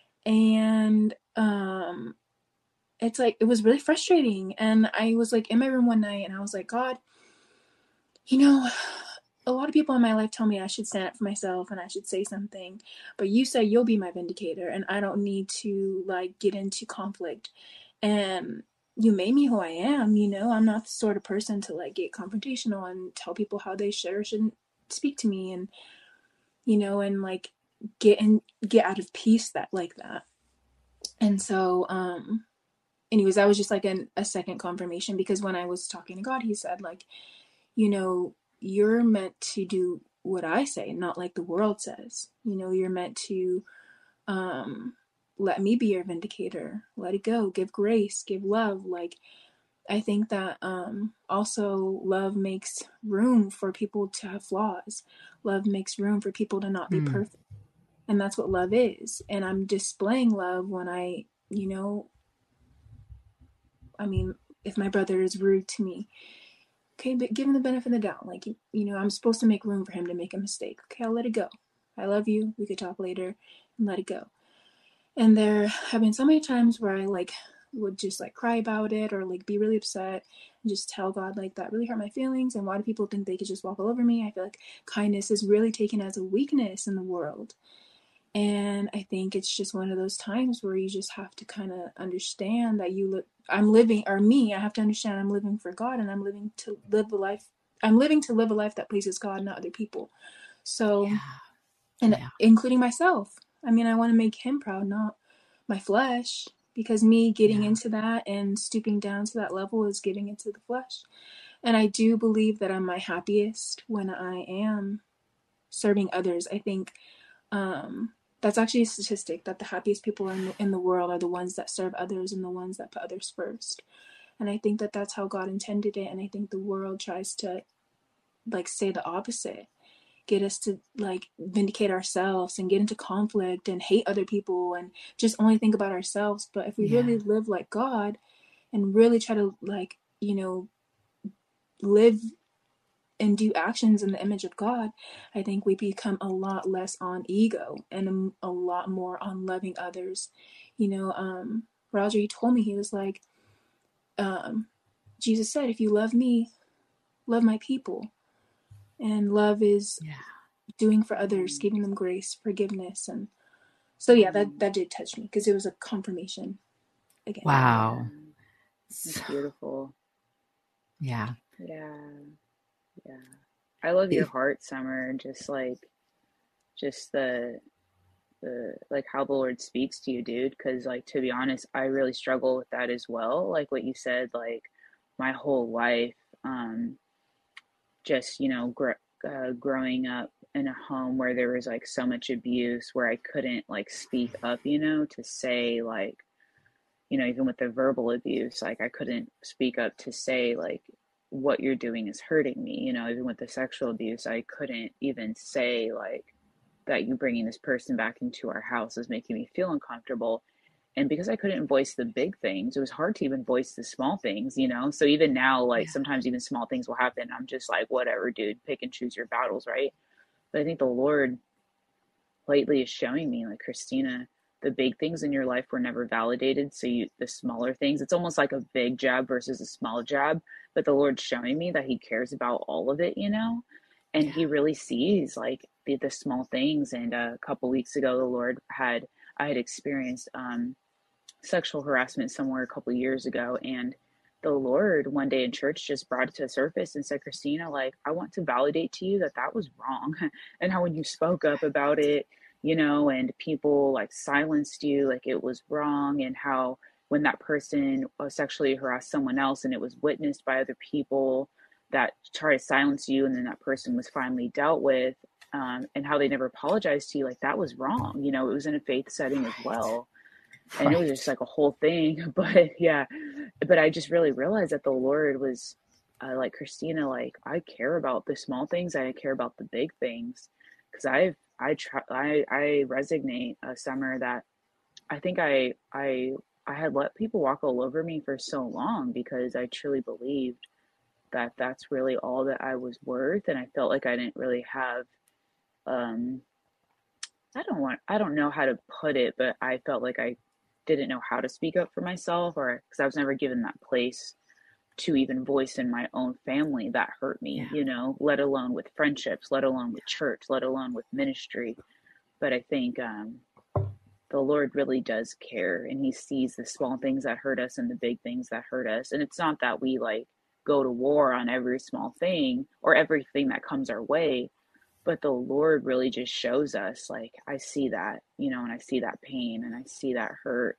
And um, it's like, it was really frustrating. And I was like in my room one night and I was like, God, you know, a lot of people in my life tell me I should stand up for myself and I should say something, but you say you'll be my vindicator and I don't need to like get into conflict. And you made me who I am, you know, I'm not the sort of person to like get confrontational and tell people how they should or shouldn't speak to me, and, you know, and like get in, get out of peace that like that. And so, um, anyways, that was just like an, a second confirmation, because when I was talking to God, he said like, you know, you're meant to do what I say, not like the world says. You know, you're meant to um, let me be your vindicator. Let it go. Give grace. Give love. Like, I think that um, also love makes room for people to have flaws. Love makes room for people to not be mm. perfect. And that's what love is. And I'm displaying love when I, you know, I mean, if my brother is rude to me, okay, but give him the benefit of the doubt. Like, you, you know, I'm supposed to make room for him to make a mistake. Okay, I'll let it go. I love you. We could talk later and let it go. And there have been so many times where I like would just like cry about it or like be really upset and just tell God like that really hurt my feelings. And why do people think they could just walk all over me? I feel like kindness is really taken as a weakness in the world. And I think it's just one of those times where you just have to kind of understand that you look, I'm living, or me, I have to understand I'm living for God, and I'm living to live a life, I'm living to live a life that pleases God, not other people. So, yeah. and yeah. including myself. I mean, I want to make him proud, not my flesh. because me getting Yeah. into that and stooping down to that level is giving into the flesh. And I do believe that I'm my happiest when I am serving others. I think um, that's actually a statistic that the happiest people in the, in the world are the ones that serve others and the ones that put others first. And I think that that's how God intended it. And I think the world tries to like say the opposite, get us to like vindicate ourselves and get into conflict and hate other people and just only think about ourselves. But if we Yeah. really live like God and really try to like, you know, live and do actions in the image of God, I think we become a lot less on ego and a, a lot more on loving others. You know, um, Roger, he told me, he was like, um, Jesus said, if you love me, love my people. And love is Yeah. doing for others, giving them grace, forgiveness. And so, yeah, that, that did touch me because it was a confirmation again. Wow. That's beautiful. Yeah. Yeah. Yeah. I love your heart, Summer, and just like, just the, the, like how the Lord speaks to you, dude. Cause like, to be honest, I really struggle with that as well. Like what you said, like my whole life, um, just, you know, gr- uh, growing up in a home where there was like so much abuse, where I couldn't like speak up, you know, to say like, you know, even with the verbal abuse, like I couldn't speak up to say like, what you're doing is hurting me, you know. Even with the sexual abuse, I couldn't even say like that you bringing this person back into our house is making me feel uncomfortable. And because I couldn't voice the big things, it was hard to even voice the small things, you know. So even now, like Yeah. sometimes even small things will happen, I'm just like, whatever, dude, pick and choose your battles, right? But I think the Lord lately is showing me, like, Christina, the big things in your life were never validated. So you, the smaller things, it's almost like a big jab versus a small jab. But the Lord's showing me that he cares about all of it, you know, and Yeah. he really sees like the, the small things. And uh, a couple weeks ago, the Lord had, I had experienced um, sexual harassment somewhere a couple years ago. And the Lord one day in church just brought it to the surface and said, Christina, like, I want to validate to you that that was wrong. And how when you spoke up about it, you know, and people like silenced you, like it was wrong. And how when that person uh, sexually harassed someone else and it was witnessed by other people that tried to silence you, and then that person was finally dealt with, um, and how they never apologized to you, like that was wrong. You know, it was in a faith setting as well. And Right. it was just like a whole thing. But yeah, but I just really realized that the Lord was uh, like, Christina, like I care about the small things, I care about the big things. Because I've I try I I resonate, uh, Summer, that I think I I I had let people walk all over me for so long because I truly believed that that's really all that I was worth. And I felt like I didn't really have um I don't want, I don't know how to put it, but I felt like I didn't know how to speak up for myself, or because I was never given that place to even voice in my own family that hurt me, Yeah. you know, let alone with friendships, let alone with church, let alone with ministry. But I think um, the Lord really does care, and he sees the small things that hurt us and the big things that hurt us. And it's not that we like go to war on every small thing or everything that comes our way, but the Lord really just shows us, like, I see that, you know, and I see that pain and I see that hurt.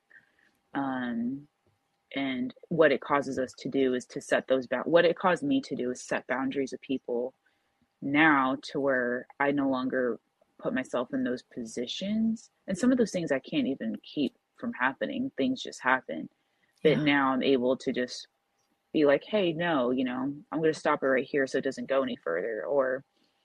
Um, and what it causes us to do is to set those boundaries. What it caused me to do is set boundaries with people now, to where I no longer put myself in those positions. And some of those things I can't even keep from happening. Things just happen. But Yeah. now I'm able to just be like, hey, no, you know, I'm going to stop it right here so it doesn't go any further. Or,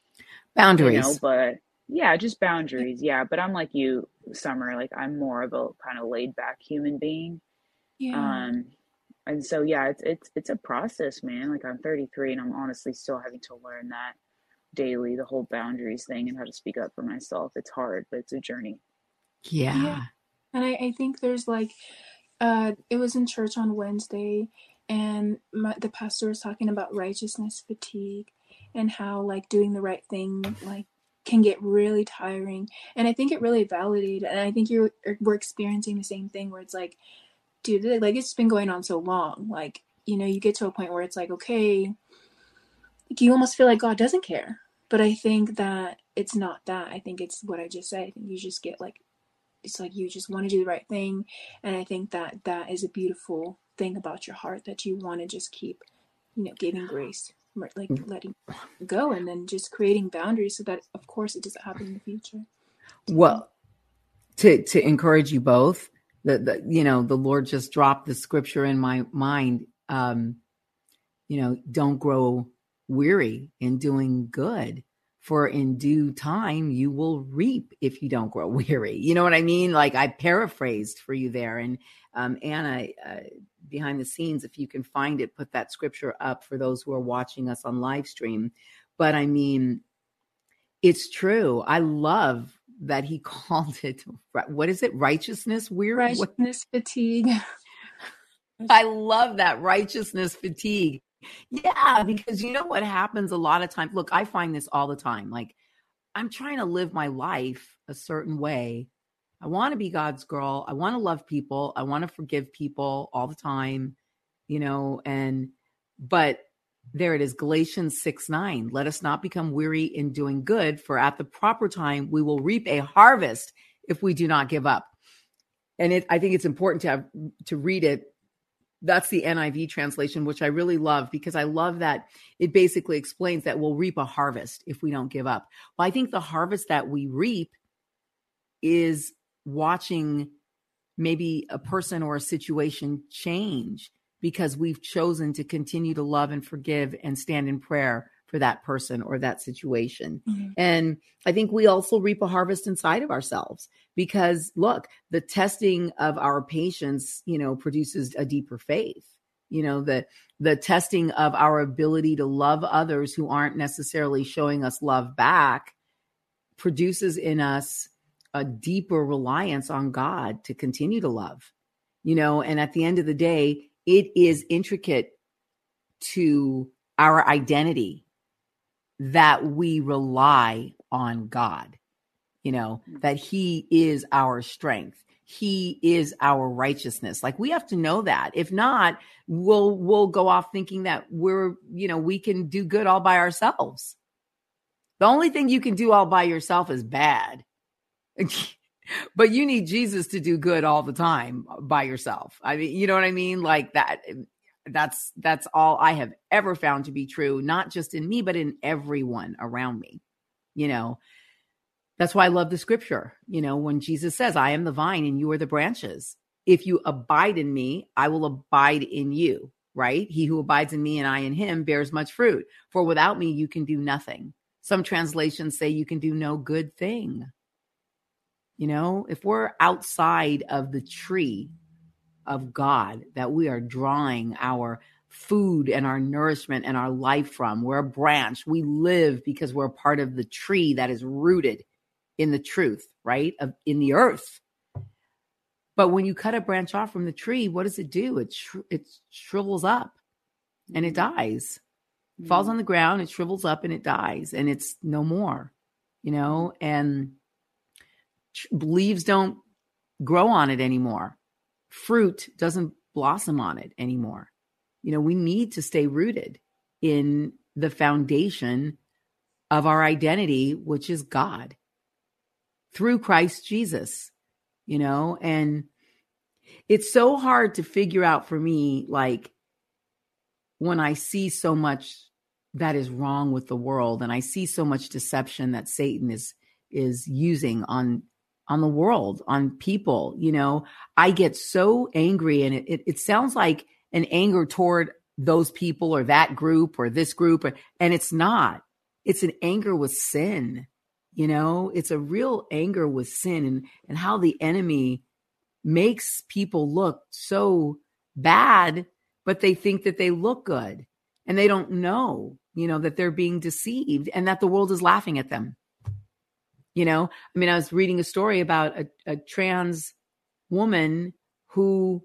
you know, Boundaries. but yeah, just boundaries. Yeah. But I'm like you, Summer, like I'm more of a kind of laid back human being. Yeah. Um, and so, yeah, it's, it's, it's a process, man. Like I'm thirty-three and I'm honestly still having to learn that daily, the whole boundaries thing and how to speak up for myself. It's hard, but it's a journey. Yeah. Yeah. And I, I think there's like, uh, it was in church on Wednesday, and my, the pastor was talking about righteousness fatigue and how like doing the right thing like can get really tiring. And I think it really validated, and I think you're we're experiencing the same thing where it's like, dude, like it's been going on so long. Like, you know, you get to a point where it's like, okay, like you almost feel like God doesn't care. But I think that it's not that. I think it's what I just said. I think you just get like it's like you just want to do the right thing. And I think that that is a beautiful thing about your heart, that you want to just keep, you know, giving grace, like letting go, and then just creating boundaries so that, of course, it doesn't happen in the future. Well, to to encourage you both, the, the you know, the Lord just dropped the scripture in my mind. Um, you know, don't grow weary in doing good, for in due time you will reap if you don't grow weary. You know what I mean? Like, I paraphrased for you there. And um, Anna, uh, behind the scenes, if you can find it, put that scripture up for those who are watching us on live stream. But I mean, it's true. I love that he called it, what is it? Righteousness weary? Righteousness what? Fatigue. I love that, righteousness fatigue. Yeah, because you know what happens a lot of times. Look, I find this all the time. Like, I'm trying to live my life a certain way. I want to be God's girl. I want to love people. I want to forgive people all the time, you know, and, but there it is, Galatians six nine. Let us not become weary in doing good, for at the proper time we will reap a harvest if we do not give up. And it, I think it's important to have, to read it. That's the N I V translation, which I really love, because I love that it basically explains that we'll reap a harvest if we don't give up. Well, I think the harvest that we reap is watching maybe a person or a situation change, because we've chosen to continue to love and forgive and stand in prayer for that person or that situation. Mm-hmm. And I think we also reap a harvest inside of ourselves, because look, the testing of our patience, you know, produces a deeper faith. You know, the, the testing of our ability to love others who aren't necessarily showing us love back produces in us a deeper reliance on God to continue to love, you know, and at the end of the day, it is intricate to our identity that we rely on God, you know, that he is our strength. He is our righteousness. Like, we have to know that. If not, we'll, we'll go off thinking that we're, you know, we can do good all by ourselves. The only thing you can do all by yourself is bad, but you need Jesus to do good all the time by yourself. I mean, you know what I mean? Like that. That's, that's all I have ever found to be true, not just in me, but in everyone around me. You know, that's why I love the scripture. You know, when Jesus says, I am the vine and you are the branches. If you abide in me, I will abide in you, right? He who abides in me and I in him bears much fruit. For without me, you can do nothing. Some translations say you can do no good thing. You know, if we're outside of the tree of God that we are drawing our food and our nourishment and our life from, we're a branch. We live because we're a part of the tree that is rooted in the truth, right? Of, in the earth. But when you cut a branch off from the tree, what does it do? It, sh- it shrivels up and it dies. It falls on the ground, it shrivels up and it dies, and it's no more, you know, and tr- leaves don't grow on it anymore. Fruit doesn't blossom on it anymore. You know, we need to stay rooted in the foundation of our identity, which is God through Christ Jesus, you know, and it's so hard to figure out for me, like, when I see so much that is wrong with the world and I see so much deception that Satan is, is using on on the world, on people, you know, I get so angry, and it, it, it sounds like an anger toward those people or that group or this group, or, and it's not. It's an anger with sin, you know, it's a real anger with sin, and, and how the enemy makes people look so bad, but they think that they look good, and they don't know, you know, that they're being deceived and that the world is laughing at them. You know, I mean, I was reading a story about a, a trans woman who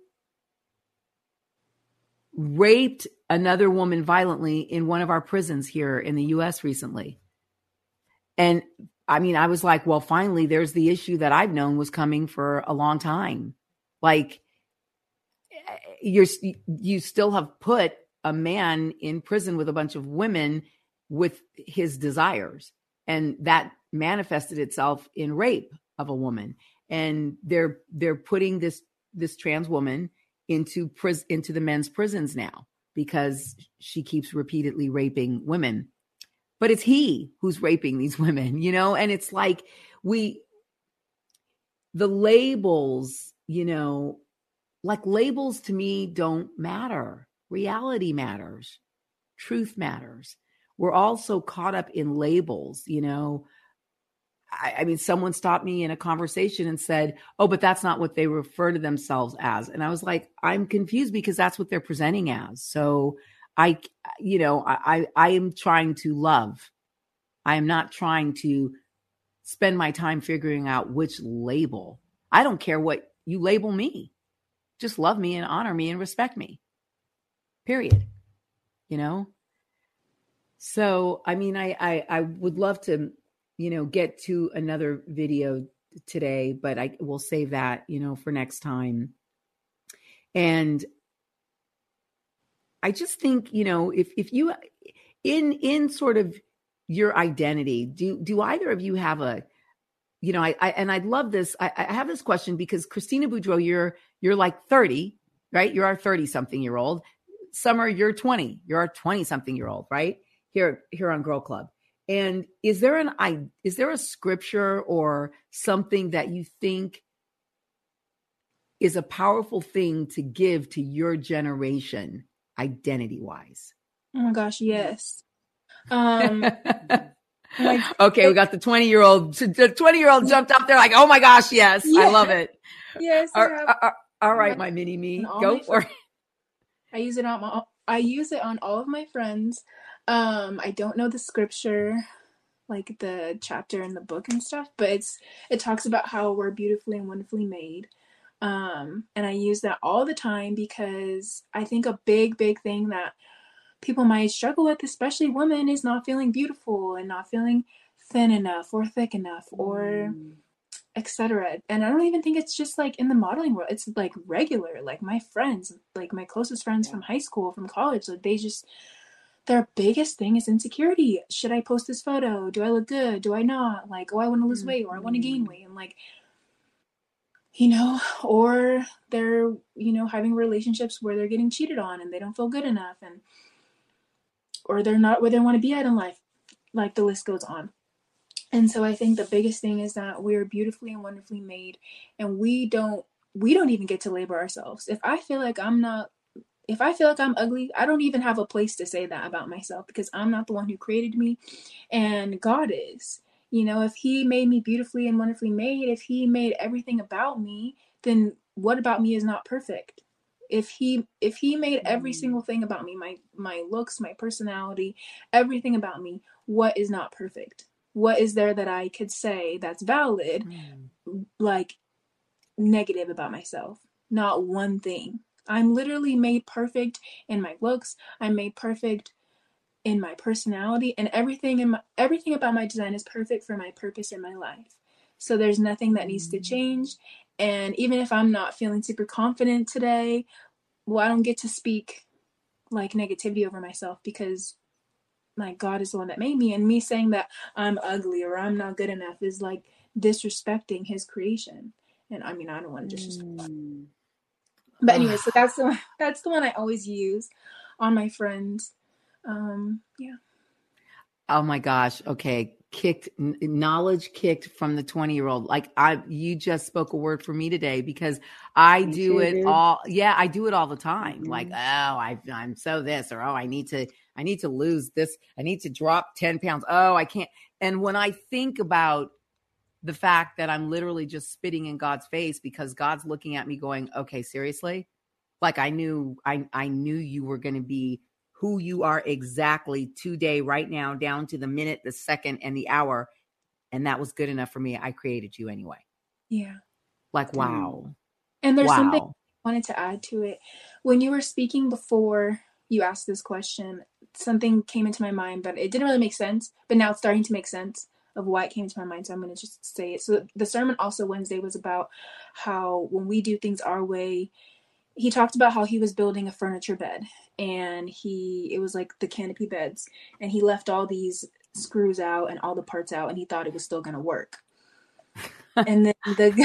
raped another woman violently in one of our prisons here in the U S recently. And I mean, I was like, well, finally, there's the issue that I've known was coming for a long time. Like, you're, you still have put a man in prison with a bunch of women with his desires. And that manifested itself in rape of a woman. and they're they're putting this this trans woman into pris- into the men's prisons now because she keeps repeatedly raping women. But it's he who's raping these women, you know? And it's like we, the labels, you know, like labels to me don't matter. Reality matters. Truth matters. We're all so caught up in labels, you know? I, I mean, someone stopped me in a conversation and said, oh, but that's not what they refer to themselves as. And I was like, I'm confused because that's what they're presenting as. So I, you know, I, I am trying to love. I am not trying to spend my time figuring out which label. I don't care what you label me. Just love me and honor me and respect me. Period. You know? So, I mean, I, I, I would love to, you know, get to another video today, but I will save that, you know, for next time. And I just think, you know, if, if you, in, in sort of your identity, do, do either of you have a, you know, I, I and I'd love this. I, I have this question because Christina Boudreau, you're, you're like thirty, right? You're our thirty something year old. Summer, you're twenty, you're our twenty something year old, right? Here, here on Girl Club. And is there an, I, is there a scripture or something that you think is a powerful thing to give to your generation identity wise? Oh my gosh, yes. Um, like, okay, we got the twenty year old, the twenty year old jumped up there like, oh my gosh, yes, yeah. I love it. Yes. All, all, all right, my mini me, go for it. I use it on my, I use it on all of my friends. Um, I don't know the scripture, like the chapter in the book and stuff, but it's, it talks about how we're beautifully and wonderfully made. Um, and I use that all the time because I think a big, big thing that people might struggle with, especially women, is not feeling beautiful and not feeling thin enough or thick enough or mm. et cetera. And I don't even think it's just like in the modeling world. It's like regular, like my friends, like my closest friends yeah. from high school, from college, like they just, their biggest thing is insecurity. Should I post this photo? Do I look good? Do I not? Like, oh, I want to lose mm-hmm. weight or I want to gain weight. And like, you know, or they're, you know, having relationships where they're getting cheated on and they don't feel good enough, and or they're not where they want to be at in life. Like the list goes on. And so I think the biggest thing is that we're beautifully and wonderfully made, and we don't we don't even get to label ourselves. If I feel like I'm not if I feel like I'm ugly, I don't even have a place to say that about myself because I'm not the one who created me, and God is. You know, if he made me beautifully and wonderfully made, if he made everything about me, then what about me is not perfect? If he if he made every single thing about me, my my looks, my personality, everything about me, what is not perfect? What is there that I could say that's valid, mm. like negative about myself? Not one thing. I'm literally made perfect in my looks. I'm made perfect in my personality, and everything in my, everything about my design is perfect for my purpose in my life. So there's nothing that needs to change. And even if I'm not feeling super confident today, well, I don't get to speak like negativity over myself because my God is the one that made me. And me saying that I'm ugly or I'm not good enough is like disrespecting his creation. And I mean, I don't want to disrespect. Mm. But anyway, so that's the one, that's the one I always use on my friends. Um, yeah. Oh my gosh. Okay. Kicked knowledge kicked from the twenty year old. Like I, you just spoke a word for me today because I me do too, it dude. all. Yeah. I do it all the time. Mm-hmm. Like, oh, I, I'm so this, or, oh, I need to, I need to lose this. I need to drop ten pounds. Oh, I can't. And when I think about the fact that I'm literally just spitting in God's face because God's looking at me going, okay, seriously? Like I knew, I, I knew you were going to be who you are exactly today, right now, down to the minute, the second, and the hour. And that was good enough for me. I created you anyway. Yeah. Like, wow. And there's wow. something I wanted to add to it. When you were speaking before you asked this question, something came into my mind, but it didn't really make sense. But now it's starting to make sense of why it came to my mind. So I'm going to just say it. So the sermon also Wednesday was about how when we do things our way, he talked about how he was building a furniture bed, and he, it was like the canopy beds, and he left all these screws out and all the parts out, and he thought it was still going to work. And then the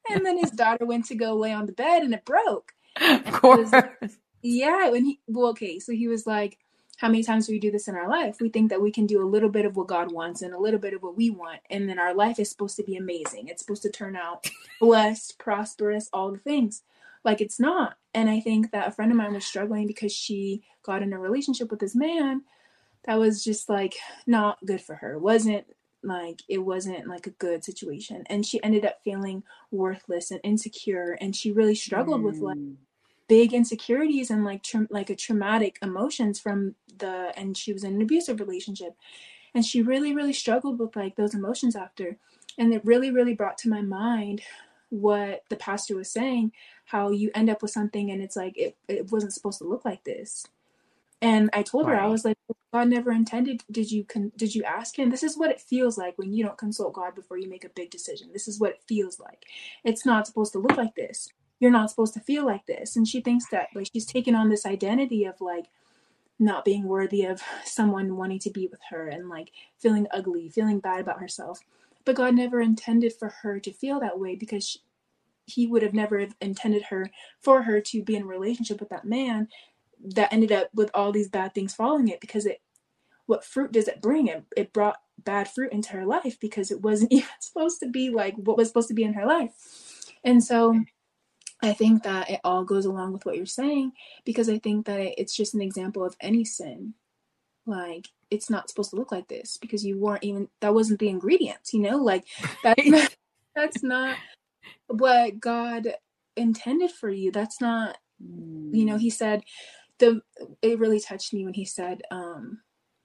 And then his daughter went to go lay on the bed and it broke. Of course. Was, yeah. When he, well, okay. So he was like, how many times do we do this in our life? We think that we can do a little bit of what God wants and a little bit of what we want. And then our life is supposed to be amazing. It's supposed to turn out blessed, prosperous, all the things. Like it's not. And I think that a friend of mine was struggling because she got in a relationship with this man that was just like not good for her. It wasn't like, it wasn't like a good situation. And she ended up feeling worthless and insecure. And she really struggled mm. with like big insecurities and like tra- like a traumatic emotions from the, and she was in an abusive relationship, and she really really struggled with like those emotions after. And it really really brought to my mind what the pastor was saying, how you end up with something and it's like it, it wasn't supposed to look like this. And I told her, right. I was like, God never intended. Did you con- did you ask him? This is what it feels like when you don't consult God before you make a big decision. This is what it feels like. It's not supposed to look like this. You're not supposed to feel like this. And she thinks that like she's taken on this identity of like not being worthy of someone wanting to be with her and like feeling ugly, feeling bad about herself. But God never intended for her to feel that way, because she, he would have never intended her for her to be in a relationship with that man that ended up with all these bad things following it. Because it, what fruit does it bring? It, it brought bad fruit into her life because it wasn't even supposed to be like what was supposed to be in her life. And so I think that it all goes along with what you're saying, because I think that it's just an example of any sin. Like, it's not supposed to look like this because you weren't even, that wasn't the ingredients, you know, like that's not, that's not what God intended for you. That's not, you know, he said, the, it really touched me when he said, um,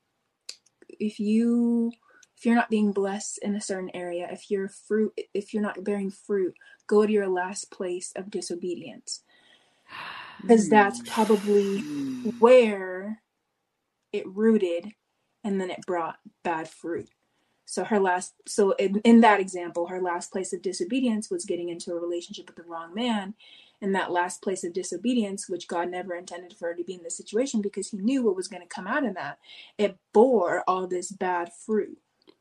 if you, if you're not being blessed in a certain area, if you're fruit, if you're not bearing fruit, go to your last place of disobedience. Because that's probably where it rooted, and then it brought bad fruit. So her last, so in, in that example, her last place of disobedience was getting into a relationship with the wrong man. And that last place of disobedience, which God never intended for her to be in this situation because he knew what was going to come out of that, it bore all this bad fruit.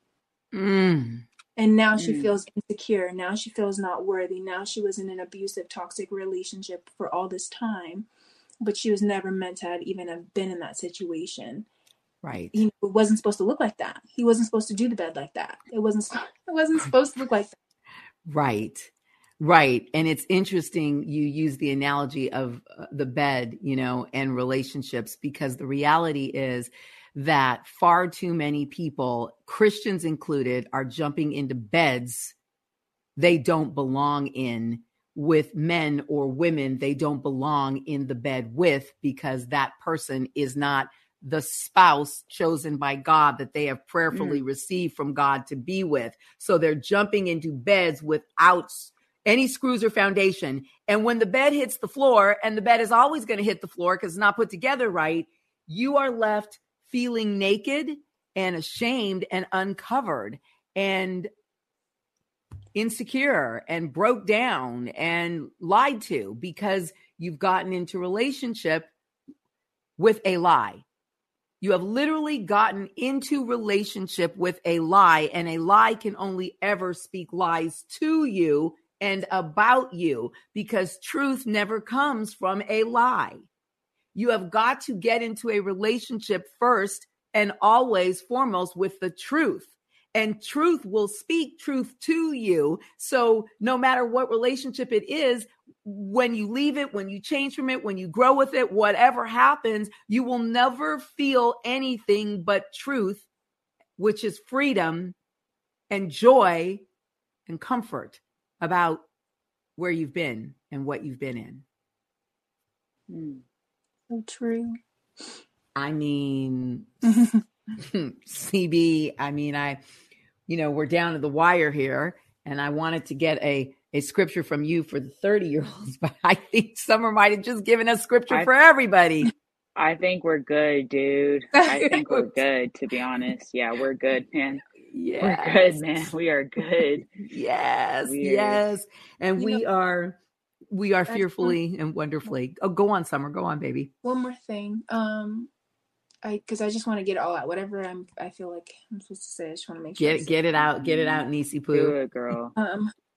Mm. And now she mm. feels insecure. Now she feels not worthy. Now she was in an abusive, toxic relationship for all this time, but she was never meant to have even have been in that situation. Right. He wasn't supposed to look like that. He wasn't supposed to do the bed like that. It wasn't, it wasn't supposed to look like that. Right. Right. And it's interesting you use the analogy of uh, the bed, you know, and relationships, because the reality is that far too many people, Christians included, are jumping into beds they don't belong in with men or women they don't belong in the bed with, because that person is not the spouse chosen by God that they have prayerfully mm. received from God to be with. So they're jumping into beds without any screws or foundation. And when the bed hits the floor, and the bed is always going to hit the floor because it's not put together right, you are left feeling naked and ashamed and uncovered and insecure and broke down and lied to, because you've gotten into relationship with a lie. You have literally gotten into relationship with a lie, and a lie can only ever speak lies to you and about you, because truth never comes from a lie. You have got to get into a relationship first and always foremost with the truth. And truth will speak truth to you. So no matter what relationship it is, when you leave it, when you change from it, when you grow with it, whatever happens, you will never feel anything but truth, which is freedom and joy and comfort about where you've been and what you've been in. Mm. So true. I mean, C B, I mean, I, you know, we're down to the wire here, and I wanted to get a, a scripture from you for the thirty year olds, but I think Summer might have just given us scripture I, for everybody. I think we're good, dude. I think we're good, to be honest. Yeah, we're good, man. Yes. We're good, man. We are good. Yes. We're, yes. And we know, are, we are fearfully and wonderfully. Oh, go on, Summer. Go on, baby. One more thing. Um, I, cause I just want to get it all out. Whatever I'm, I feel like I'm supposed to say, I just want to make sure. Get, get it out. Get it out, Nisi Poo. Do it, girl. Um,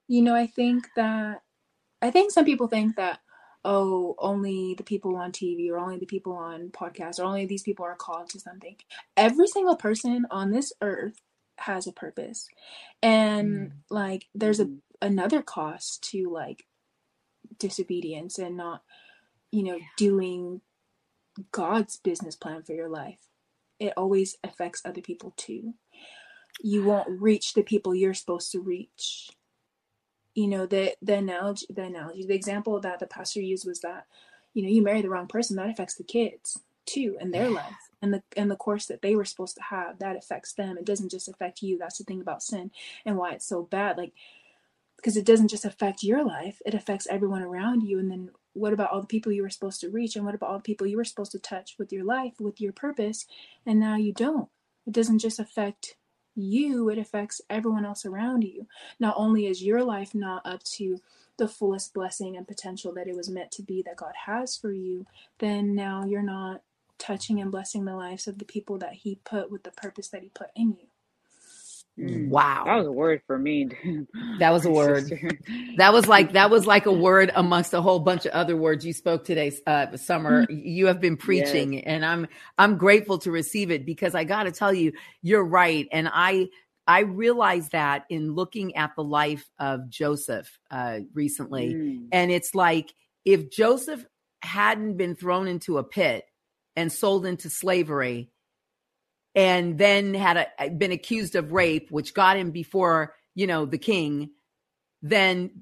You know, I think that, I think some people think that, oh, only the people on T V or only the people on podcasts or only these people are called to something. Every single person on this earth has a purpose. And mm. like, there's a another cost to like disobedience and not, you know, doing God's business plan for your life. It always affects other people too. You won't reach the people you're supposed to reach. You know, the the analogy, the analogy, the example that the pastor used was that, you know, you marry the wrong person, that affects the kids too and their life and the and the course that they were supposed to have, that affects them. It doesn't just affect you. That's the thing about sin and why it's so bad. Like, because it doesn't just affect your life, it affects everyone around you. And then what about all the people you were supposed to reach? And what about all the people you were supposed to touch with your life, with your purpose? And now you don't. It doesn't just affect you, it affects everyone else around you. Not only is your life not up to the fullest blessing and potential that it was meant to be, that God has for you, then now you're not touching and blessing the lives of the people that he put with the purpose that he put in you. Wow. That was a word for me. That was a word. That was like, that was like a word amongst a whole bunch of other words you spoke today, uh, Summer. You have been preaching yes. and I'm, I'm grateful to receive it, because I got to tell you, you're right. And I, I realized that in looking at the life of Joseph, uh, recently. Mm. And it's like, if Joseph hadn't been thrown into a pit and sold into slavery, and then had a, been accused of rape, which got him before, you know, the king, then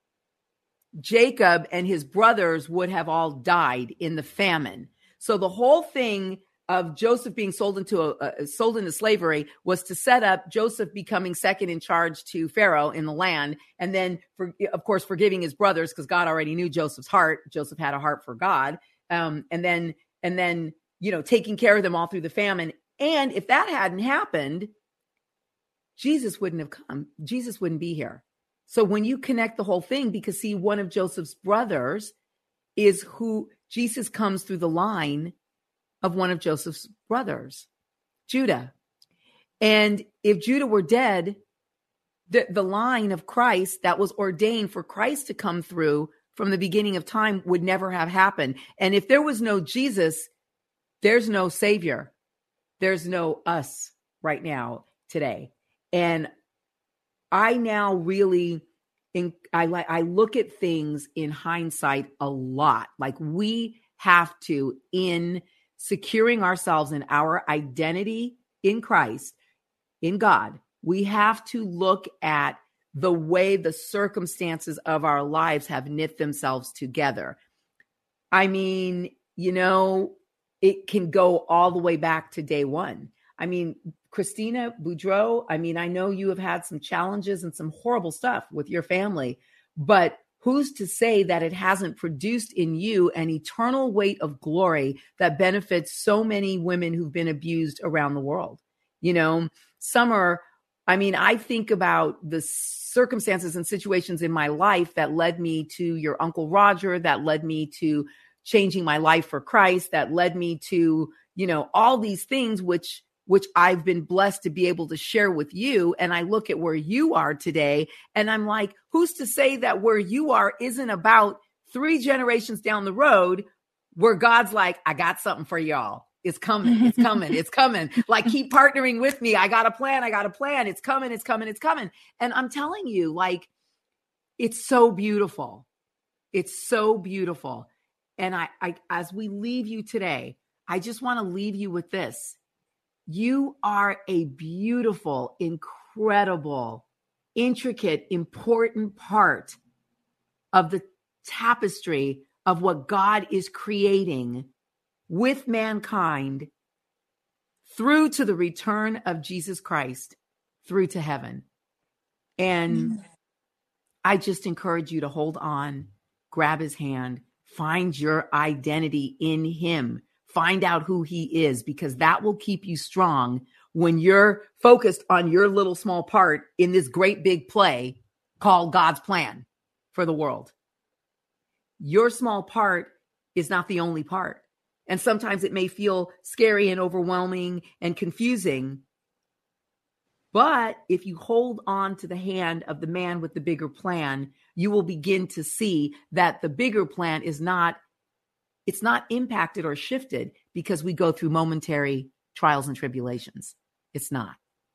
Jacob and his brothers would have all died in the famine. So the whole thing of Joseph being sold into a, uh, sold into slavery was to set up Joseph becoming second in charge to Pharaoh in the land, and then, for, of course, forgiving his brothers, because God already knew Joseph's heart. Joseph had a heart for God, um, and then and then you know taking care of them all through the famine. And if that hadn't happened, Jesus wouldn't have come. Jesus wouldn't be here. So when you connect the whole thing, because see, one of Joseph's brothers is who Jesus comes through the line of one of Joseph's brothers, Judah. And if Judah were dead, the, the line of Christ that was ordained for Christ to come through from the beginning of time would never have happened. And if there was no Jesus, there's no Savior. There's no us right now today. And I now really, in, I like, I look at things in hindsight a lot. Like, we have to, in securing ourselves in our identity in Christ, in God, we have to look at the way the circumstances of our lives have knit themselves together. I mean, you know, it can go all the way back to day one. I mean, Christina Boudreau, I mean, I know you have had some challenges and some horrible stuff with your family, but who's to say that it hasn't produced in you an eternal weight of glory that benefits so many women who've been abused around the world? You know, Summer, I mean, I think about the circumstances and situations in my life that led me to your Uncle Roger, that led me to changing my life for Christ, that led me to, you know, all these things, which, which I've been blessed to be able to share with you. And I look at where you are today and I'm like, who's to say that where you are isn't about three generations down the road where God's like, I got something for y'all. It's coming. It's coming. It's coming. Like, keep partnering with me. I got a plan. I got a plan. It's coming. It's coming. It's coming. And I'm telling you, like, it's so beautiful. It's so beautiful. And I, I, as we leave you today, I just want to leave you with this. You are a beautiful, incredible, intricate, important part of the tapestry of what God is creating with mankind through to the return of Jesus Christ, through to heaven. And mm. I just encourage you to hold on, grab his hand, find your identity in him, find out who he is, because that will keep you strong when you're focused on your little small part in this great big play called God's plan for the world. Your small part is not the only part. And sometimes it may feel scary and overwhelming and confusing, But if you hold on to the hand of the man with the bigger plan, you will begin to see that the bigger plan is not, it's not impacted or shifted because we go through momentary trials and tribulations. It's not.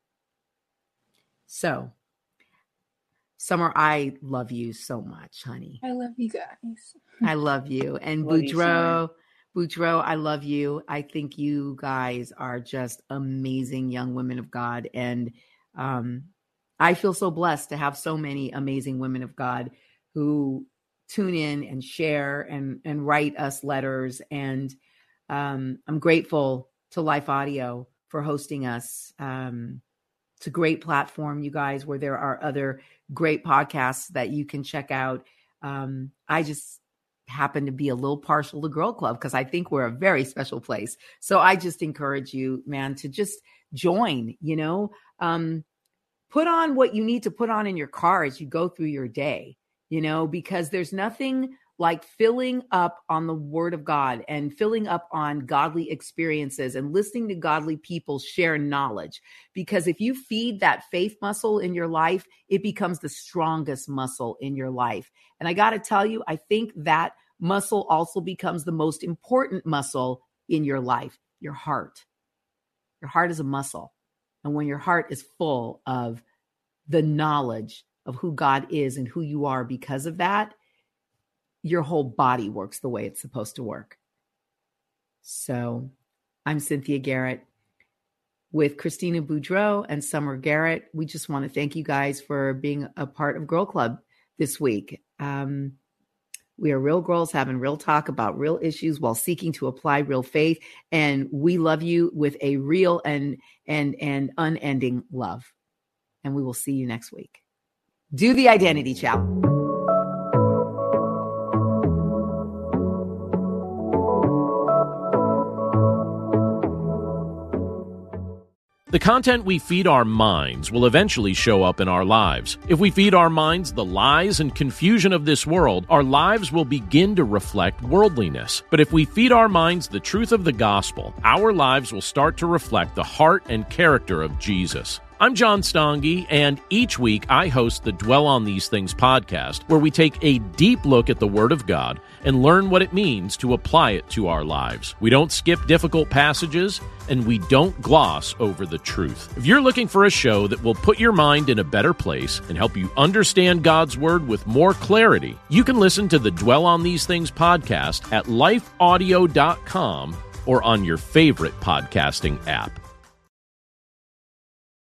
So, Summer, I love you so much, honey. I love you guys. I love you. And Love you, Boudreaux, Boudreaux, I love you. I think you guys are just amazing young women of God. And um, I feel so blessed to have so many amazing women of God who tune in and share and, and write us letters. And um, I'm grateful to Life Audio for hosting us. Um, it's a great platform, you guys, where there are other great podcasts that you can check out. Um, I just happen to be a little partial to Girl Club because I think we're a very special place. So I just encourage you, man, to just join, you know, um, put on what you need to put on in your car as you go through your day, you know, because there's nothing like filling up on the word of God and filling up on godly experiences and listening to godly people share knowledge. Because if you feed that faith muscle in your life, it becomes the strongest muscle in your life. And I got to tell you, I think that muscle also becomes the most important muscle in your life, your heart. Your heart is a muscle. And when your heart is full of the knowledge of who God is and who you are because of that, your whole body works the way it's supposed to work. So I'm Cynthia Garrett with Christina Boudreaux and Summer Garrett. We just want to thank you guys for being a part of Girl Club this week. Um, we are real girls having real talk about real issues while seeking to apply real faith. And we love you with a real and, and, and unending love. And we will see you next week. Do the identity challenge. The content we feed our minds will eventually show up in our lives. If we feed our minds the lies and confusion of this world, our lives will begin to reflect worldliness. But if we feed our minds the truth of the gospel, our lives will start to reflect the heart and character of Jesus. I'm John Stange, and each week I host the Dwell on These Things podcast, where we take a deep look at the Word of God and learn what it means to apply it to our lives. We don't skip difficult passages, and we don't gloss over the truth. If you're looking for a show that will put your mind in a better place and help you understand God's Word with more clarity, you can listen to the Dwell on These Things podcast at life audio dot com or on your favorite podcasting app.